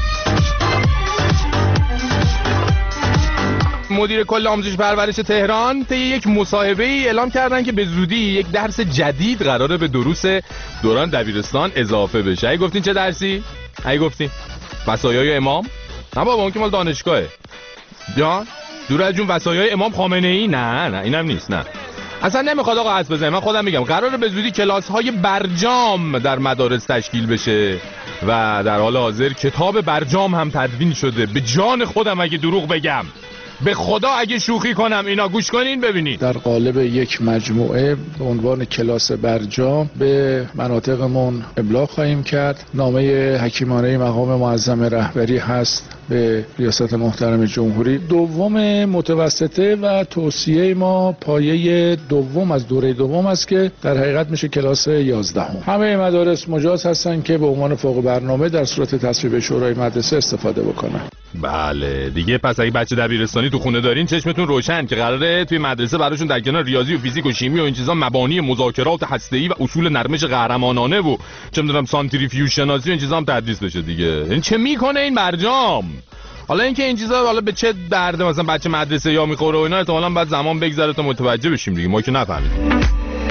مدیر کل آموزش پرورش تهران طی یک مصاحبه ای اعلام کردن که به زودی یک درس جدید قراره به دروس دوران دبیرستان اضافه بشه. ای گفتین چه درسی؟ ای گفتین وصایای امام؟ نه بابا اون که مال دانشگاهه. جان دور از جون وصایای امام خامنه ای؟ نه اینم نیست. نه اصلا نمیخواد آقا حدس بزنه. من خودم میگم قراره به زودی کلاس های برجام در مدارس تشکیل بشه و در حال حاضر کتاب برجام هم تدوین شده. به جان خودم اگه دروغ بگم، به خدا اگه شوخی کنم، اینا گوش کنین ببینید. در قالب یک مجموعه به عنوان کلاس برجام به مناطقمون ابلاغ خواهیم کرد. نامه حکیمانه مقام معظم رهبری هست به ریاست محترم جمهوری. دوم متوسطه و توصیه ما پایه دوم از دوره دوم است که در حقیقت میشه کلاس 11. همه مدارس مجاز هستن که به عنوان فوق برنامه در صورت تصویب شورای مدرسه استفاده بکنن. بله دیگه، پس اگه بچه دبیرستانی تو خونه دارین چشمتون روشن که قراره توی مدرسه براشون در کنار ریاضی و فیزیک و شیمی و این چیزا مبانی مذاکرات هسته‌ای و اصول نرمش قهرمانانه و چه می‌دونم سانتریفیوژ شناسی و این چیزا هم تدریس بشه دیگه. این چه میکنه این برجام؟ حالا اینکه این چیزا حالا به چه درد مثلا بچه مدرسه یا میخوره و اینا احتمالاً بعد زمان بگذره تا متوجه بشیم دیگه، ما که نفهمیدیم.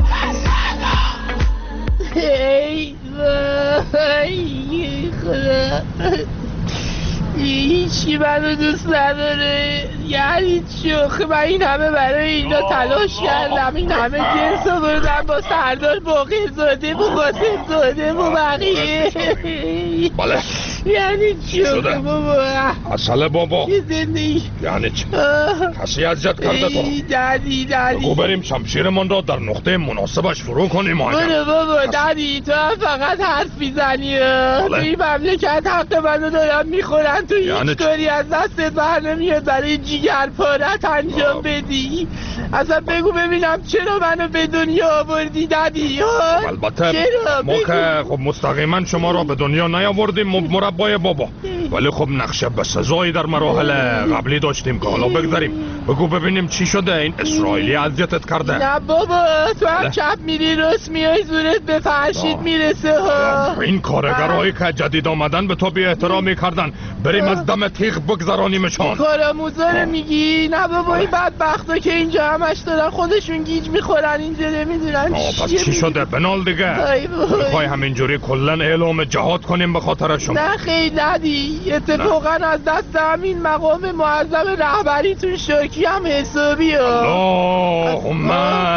هیچی منو دوست نداره، یعنی چی؟ من این همه برای اینا تلاش کردم، این همه جنس بردم با سردار باقی زاده با قاسم زاده با بقیه. بله یعنی چی بابا؟ اصله بابا چه زندگی یعنی چه؟ کسی اذیت کرده تو؟ دادی بگو بریم شمشیرمان را در نقطه مناسبش فرو کنیم. برو بابا دادی تو هم فقط حرف میزنی. توی مملکت حق منو دارن میخورن، تو هیچ کاری از دستت بر نمیاد برای جیگر پارت انجام بدی. اصلا بگو ببینم چرا منو به دنیا آوردی دادی؟ البته ما که خب مستقیما شما را به دنیا نیاوردیم مربای بابا، ولی خب نقشه به سزایی در مراحل قبلی داشتیم که حالا بگذاریم. بگو ببینیم چی شده، این اسرائیلی اذیتت کرده؟ نه بابا تو هم چپ میری راست میای زورت به فرشید میرسه ها. این کارگرهایی که جدید آمدن به تو بی احترامی کردن، بریم از دم تیغ بگذرانیمشان. کارآموزا رو میگی؟ نه بابا این بدبختا که اینجا همش دارن خودشون گیج میخورن اینجا نمیدونن پس چی شده؟ بنال دیگه میخوای همینجوری کلن اعلام جهاد کنیم به خاطرشون؟ نه خیلی ندی، اتفاقا از دست همین مقام معظم رهبریتون شاکی هم حسابی ها. اللهم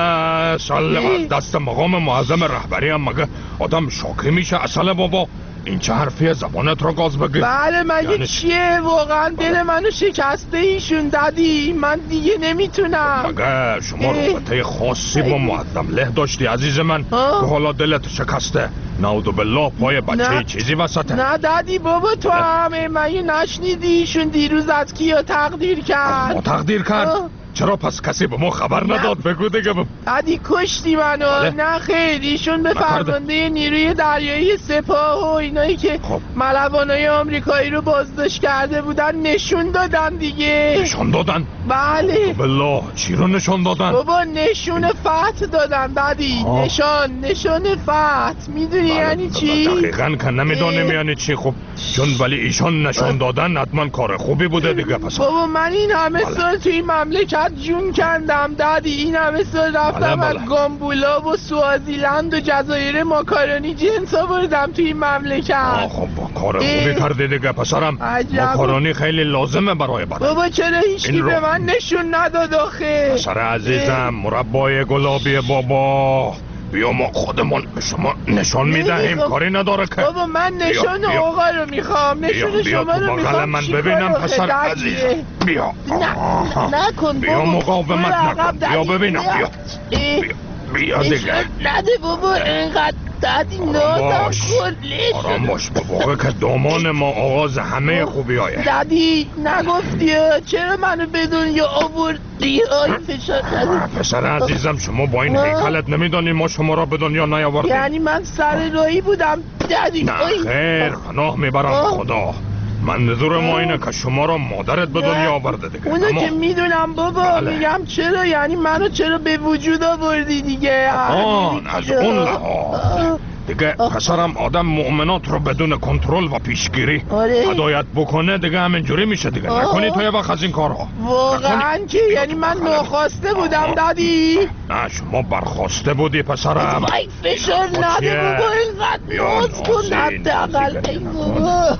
صل. از دست مقام معظم رهبری هم مگه آدم شاکی میشه؟ اصلا بابا این چه حرفیه؟ زبانت را گاز بگی. بله مگه یعنی چیه؟ واقعا دل منو شکسته ایشون دادی، من دیگه نمیتونم. مگه شما رابطه خاصی با معظم له داشتی عزیز من که حالا دلت شکسته؟ نعوذ بالله پای بچه چیزی وسطه؟ نه دادی بابا تو همه مگه نشنیدی ایشون دیروز از کیا تقدیر کرد؟ ما تقدیر کرد؟ چرا پس کسی به ما خبر نداد؟ بگو دیگه. عدی کشتی منو. نه خیر ایشون به فرمانده نیروی دریایی سپاه و اینایی که ملوانای آمریکایی رو بازداشت کرده بودن نشون دادن دیگه. نشون دادن؟ بله. بالله چی رو نشون دادن؟ بابا نشون فتح دادن دادی. نشان فتح. میدونی یعنی چی؟ دقیقاً که نمیدونم یعنی چی. خب چون ولی ایشان نشون دادن حتما کار خوبی بوده دیگه. پس بابا من این همه سال توی مملکت جون کندم دادی، این همه سال رفتم از گامبولا و سوازیلند و جزایر ماکارونی جنس آوردم توی این مملکت. خب کار خوبی کردی دیگه پسرم. ماکارونی خیلی لازمه برای بدن. بابا چرا هیچکی به من نشون نداد آخه؟ پسر عزیزم مربای گلابی بابا بیا ما خودمون به شما نشان میدهیم. کاری نداره که. بابا من نشان آقا رو میخوام، نشون شما رو میخوام. من ببینم پسر عزیز. بیا نکن بیا مقاومت نکن. بیا ببینم. بیا دیگه. نده بابا اینقدر دادی نادم کن. آرام باش بابا که دامان ما آغاز همه خوبی هایه. دادی نگفتی چرا منو به دنیا آوردی؟ فشار پسر عزیزم شما با این هیکلت نمیدانی ما شما را به دنیا نیاوردیم؟ یعنی من سر راهی بودم دادی؟ نه خیر پناه میبرم خدا. منظور ما اینه که شما را مادرت به دنیا آورده دیگه. اونو که میدونم بابا. میگم چرا یعنی منو چرا به وجود آوردی دیگه؟ از اون لحاظ دیگه پسرم آدم مؤمنات رو بدون کنترل و پیشگیری هدایت بکنه دیگه همینجوری میشه دیگه. نکنی تو یه وقت از این کارها. واقعا که یعنی من ناخواسته بودم دادی؟ نه شما برخواسته بودی پسرم. فشار نده بابا اینقدر ناز کن حداقل. ای بابا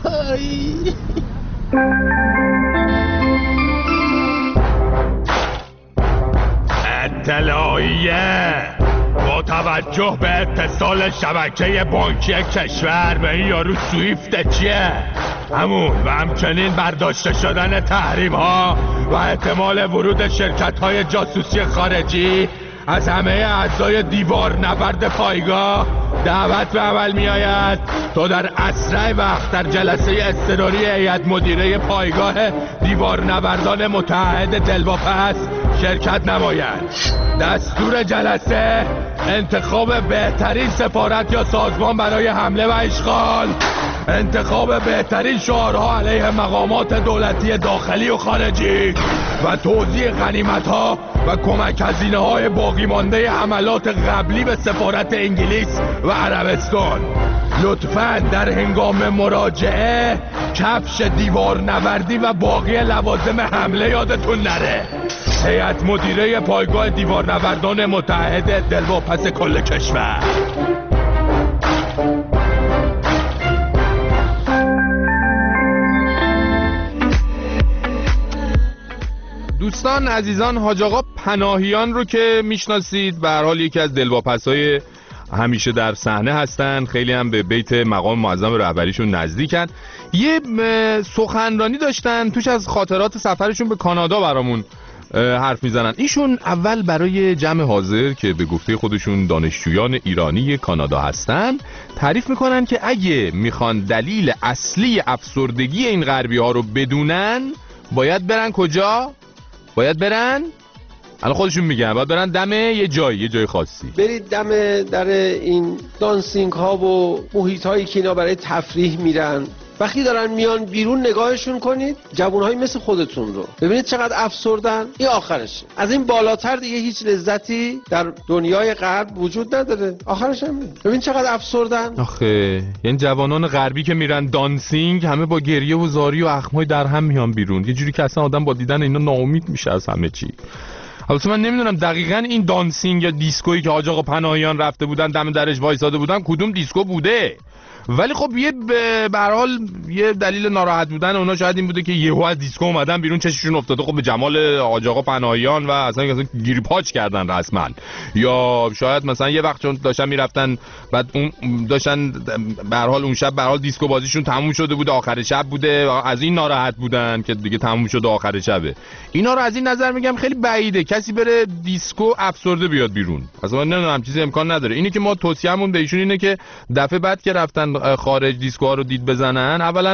اطلاعیه با توجه به اتصال شبکه بانکی کشور به این یارو سویفت چیه؟ همون و همچنین برداشته شدن تحریم ها و احتمال ورود شرکت های جاسوسی خارجی از همه اعضای دیوار نبرد پایگاه دعوت به عمل می آید تا در اسرع وقت در جلسه اضطراری هیئت مدیره پایگاه دیوار نبردان متحد دلواپس شرکت نماید. دستور جلسه انتخاب بهترین سفارت یا سازمان برای حمله و اشغال، انتخاب بهترین شعارها علیه مقامات دولتی داخلی و خارجی و توزیع غنیمت‌ها و کمک هزینه‌های باقی مانده حملات قبلی به سفارت انگلیس و عربستان. لطفاً در هنگام مراجعه کفش دیوار نوردی و باقی لوازم حمله یادتون نره. هیئت مدیره پایگاه دیوار نوردان متحد دلواپس کل کشور. دوستان عزیزان، حاج آقا پناهیان رو که میشناسید به هر حال یکی از دلواپس‌های همیشه در صحنه هستن، خیلی هم به بیت مقام معظم رهبریشون نزدیکن. یه سخنرانی داشتن توش از خاطرات سفرشون به کانادا برامون حرف میزنن. ایشون اول برای جمع حاضر که به گفته خودشون دانشجویان ایرانی کانادا هستن تعریف میکنن که اگه میخوان دلیل اصلی افسردگی این غربی ها رو بدونن باید برن کجا؟ باید برن الان خودشون میگن باید برن دم یه جای خاصی. برید دم در این دانسینگ ها و محیط هایی که اینا برای تفریح میرن، وقتی دارن میان بیرون نگاهشون کنید، جوانهایی مثل خودتون رو ببینید چقدر افسردن. این آخرشه. از این بالاتر دیگه هیچ لذتی در دنیای غرب وجود نداره. آخرش هم ببین چقدر افسردن. آخه یعنی جوانان غربی که میرن دانسینگ همه با گریه و زاری و اخمای در هم میان بیرون، یه جوری که اصلا آدم با دیدن اینا ناامید میشه از همه چی. البته من نمیدونم دقیقاً این دانسینگ یا دیسکویی که حاج آقا پناهیان رفته بودن دم درش وایساده بودن کدوم دیسکو بوده، ولی خب یه به هر حال یه دلیل ناراحت بودن اونا شاید این بوده که یهو از دیسکو اومدن بیرون چششون افتاده خب به جمال حاج آقا پناهیان و اصلا گیری پاچ کردن رسما، یا شاید مثلا یه وقت چون داشتن میرفتن بعد اون داشتن به هر حال اون شب به هر حال دیسکو بازیشون تموم شده بوده، آخر شب بوده، از این ناراحت بودن که دیگه تموم شده آخر شبه. اینا رو از این نظر میگم خیلی بعیده کسی بره دیسکو افسرده بیاد بیرون، اصلا نمیدونم چیزی امکان نداره. اینی که ما توصیه‌مون به ایشون اینه که دفعه بعد که رفتن خارج دیسکوها رو دید بزنن، اولا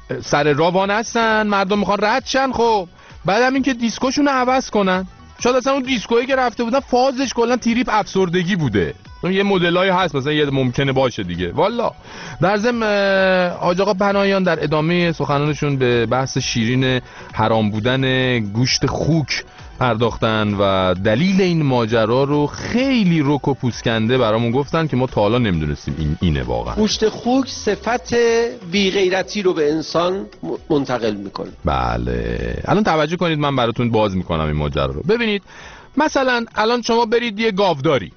سر راه وانستن، مردم میخوان رد شن، خب بعدم این که دیسکوشون رو عوض کنن. شاید اصلا اون دیسکویی که رفته بودن فازش کلا تریپ افسردگی بوده، یه مدلایی هست مثلا یه ممکنه باشه دیگه. والا در ضمن حاج آقا پناهیان در ادامه سخنانشون به بحث شیرین حرام بودن گوشت خوک پرداختن و دلیل این ماجرا رو خیلی رک و پوسکنده برامون گفتن که ما تا حالا نمیدونستیم اینه واقعا. گوشت خوک صفت بی‌غیرتی رو به انسان منتقل میکنه. بله الان توجه کنید من براتون باز میکنم این ماجرا رو. ببینید مثلا الان شما برید یه گاوداری،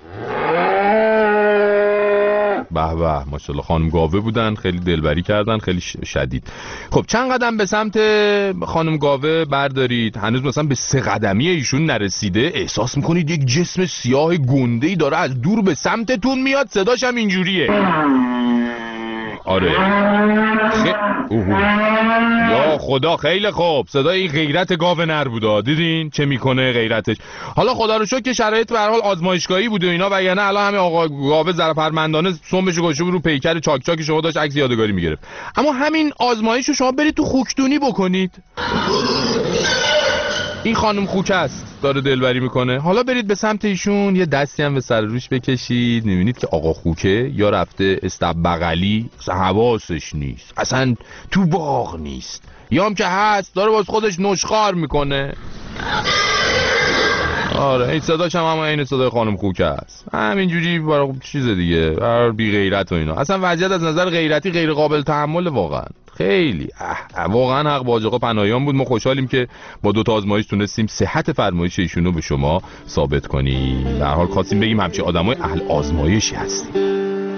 به به ماشاءالله خانم گاوه بودن، خیلی دلبری کردن، خیلی شدید. خب چند قدم به سمت خانم گاوه بردارید، هنوز مثلا به 3 قدمی ایشون نرسیده، احساس میکنید یک جسم سیاه گنده‌ای داره از دور به سمتتون میاد، صداش هم اینجوریه. آره یا خدا خیلی خوب، صدای این غیرت گاو نر بودا، دیدین چه میکنه غیرتش. حالا خدا رو شکر که شرایط به هر حال آزمایشگاهی بوده اینا، وگرنه الان همه آقا گاو ظرفرمندانه سمبش گوشه رو پیکر چاک چاک شما داشت عکس یادگاری میگرفت. اما همین آزمایش رو شما برید تو خوکدونی بکنید. این خانم خوک است داره دلبری میکنه، حالا برید به سمت ایشون یه دستی هم به سر روش بکشید، میبینید که آقا خوکه یا رفته استب بغلی، اصلا حواسش نیست، اصلا تو باغ نیست، یا هم که هست داره باز خودش نشخار میکنه. آره این صداش هم این صدای خانم خوکه است، همینجوری برای چیز دیگه، برای بی غیرت و اینا. اصلا وضعیت از نظر غیرتی غیر قابل تحمل واقعا، خیلی واقعا حق با حاج آقا پناهیان بود. ما خوشحالیم که با 2 تا آزمایش تونستیم صحت فرمایش ایشونو به شما ثابت کنیم. در حال خواستیم بگیم همچین آدمای اهل آزمایشی هستیم.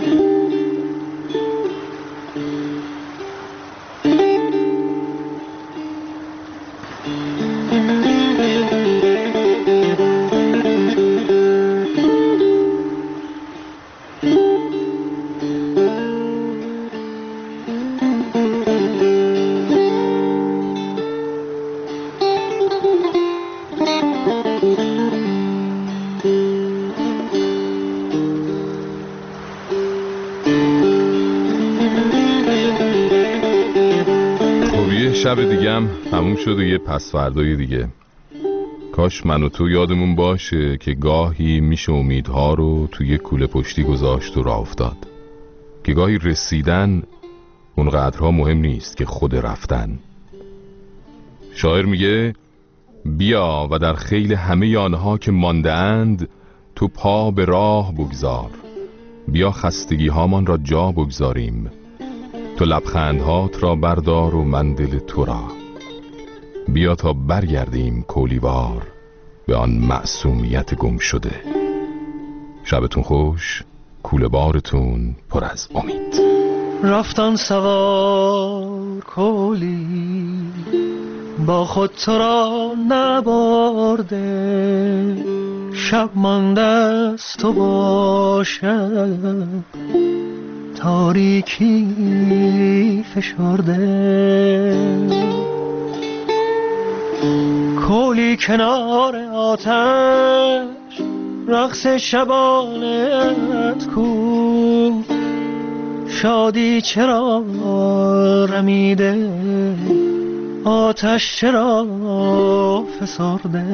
شب دیگه هم تموم شد و یه پس فردای دیگه. کاش من و تو یادمون باشه که گاهی میشه امیدها رو توی کوله پشتی گذاشت و راه افتاد، که گاهی رسیدن اونقدرها مهم نیست که خود رفتن. شاعر میگه بیا و در خیل همه آنها که مانده اند تو پا به راه بگذار، بیا خستگی هامان را جا بگذاریم، تو لبخندهات را بردار و من دل تو را، بیا تا برگردیم کولیوار به آن معصومیت گم شده. شبتون خوش، کوله بارتون پر از امید. رفتن سوار کولی با خود تو را نبرده، شب مانده است تو باشد تاریکی فشرده کولی کنار آتش رقص شبانت کو شادی چرا رمیده آتش چرا فسرده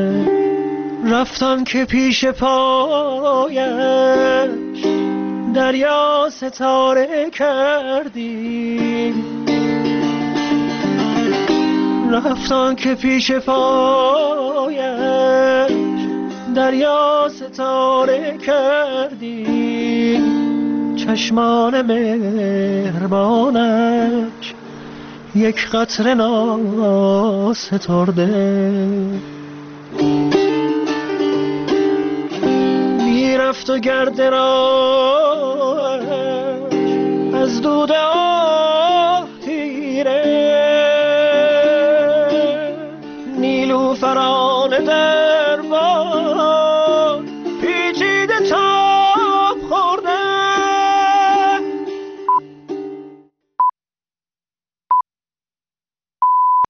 رفتن که پیش پایش دریا ستاره کردی رفتن که پیش پایش دریا ستاره کردی چشمان مهربانش یک قطره ناسترده میرفت و گرد را از دود آه تیره نیلوفران در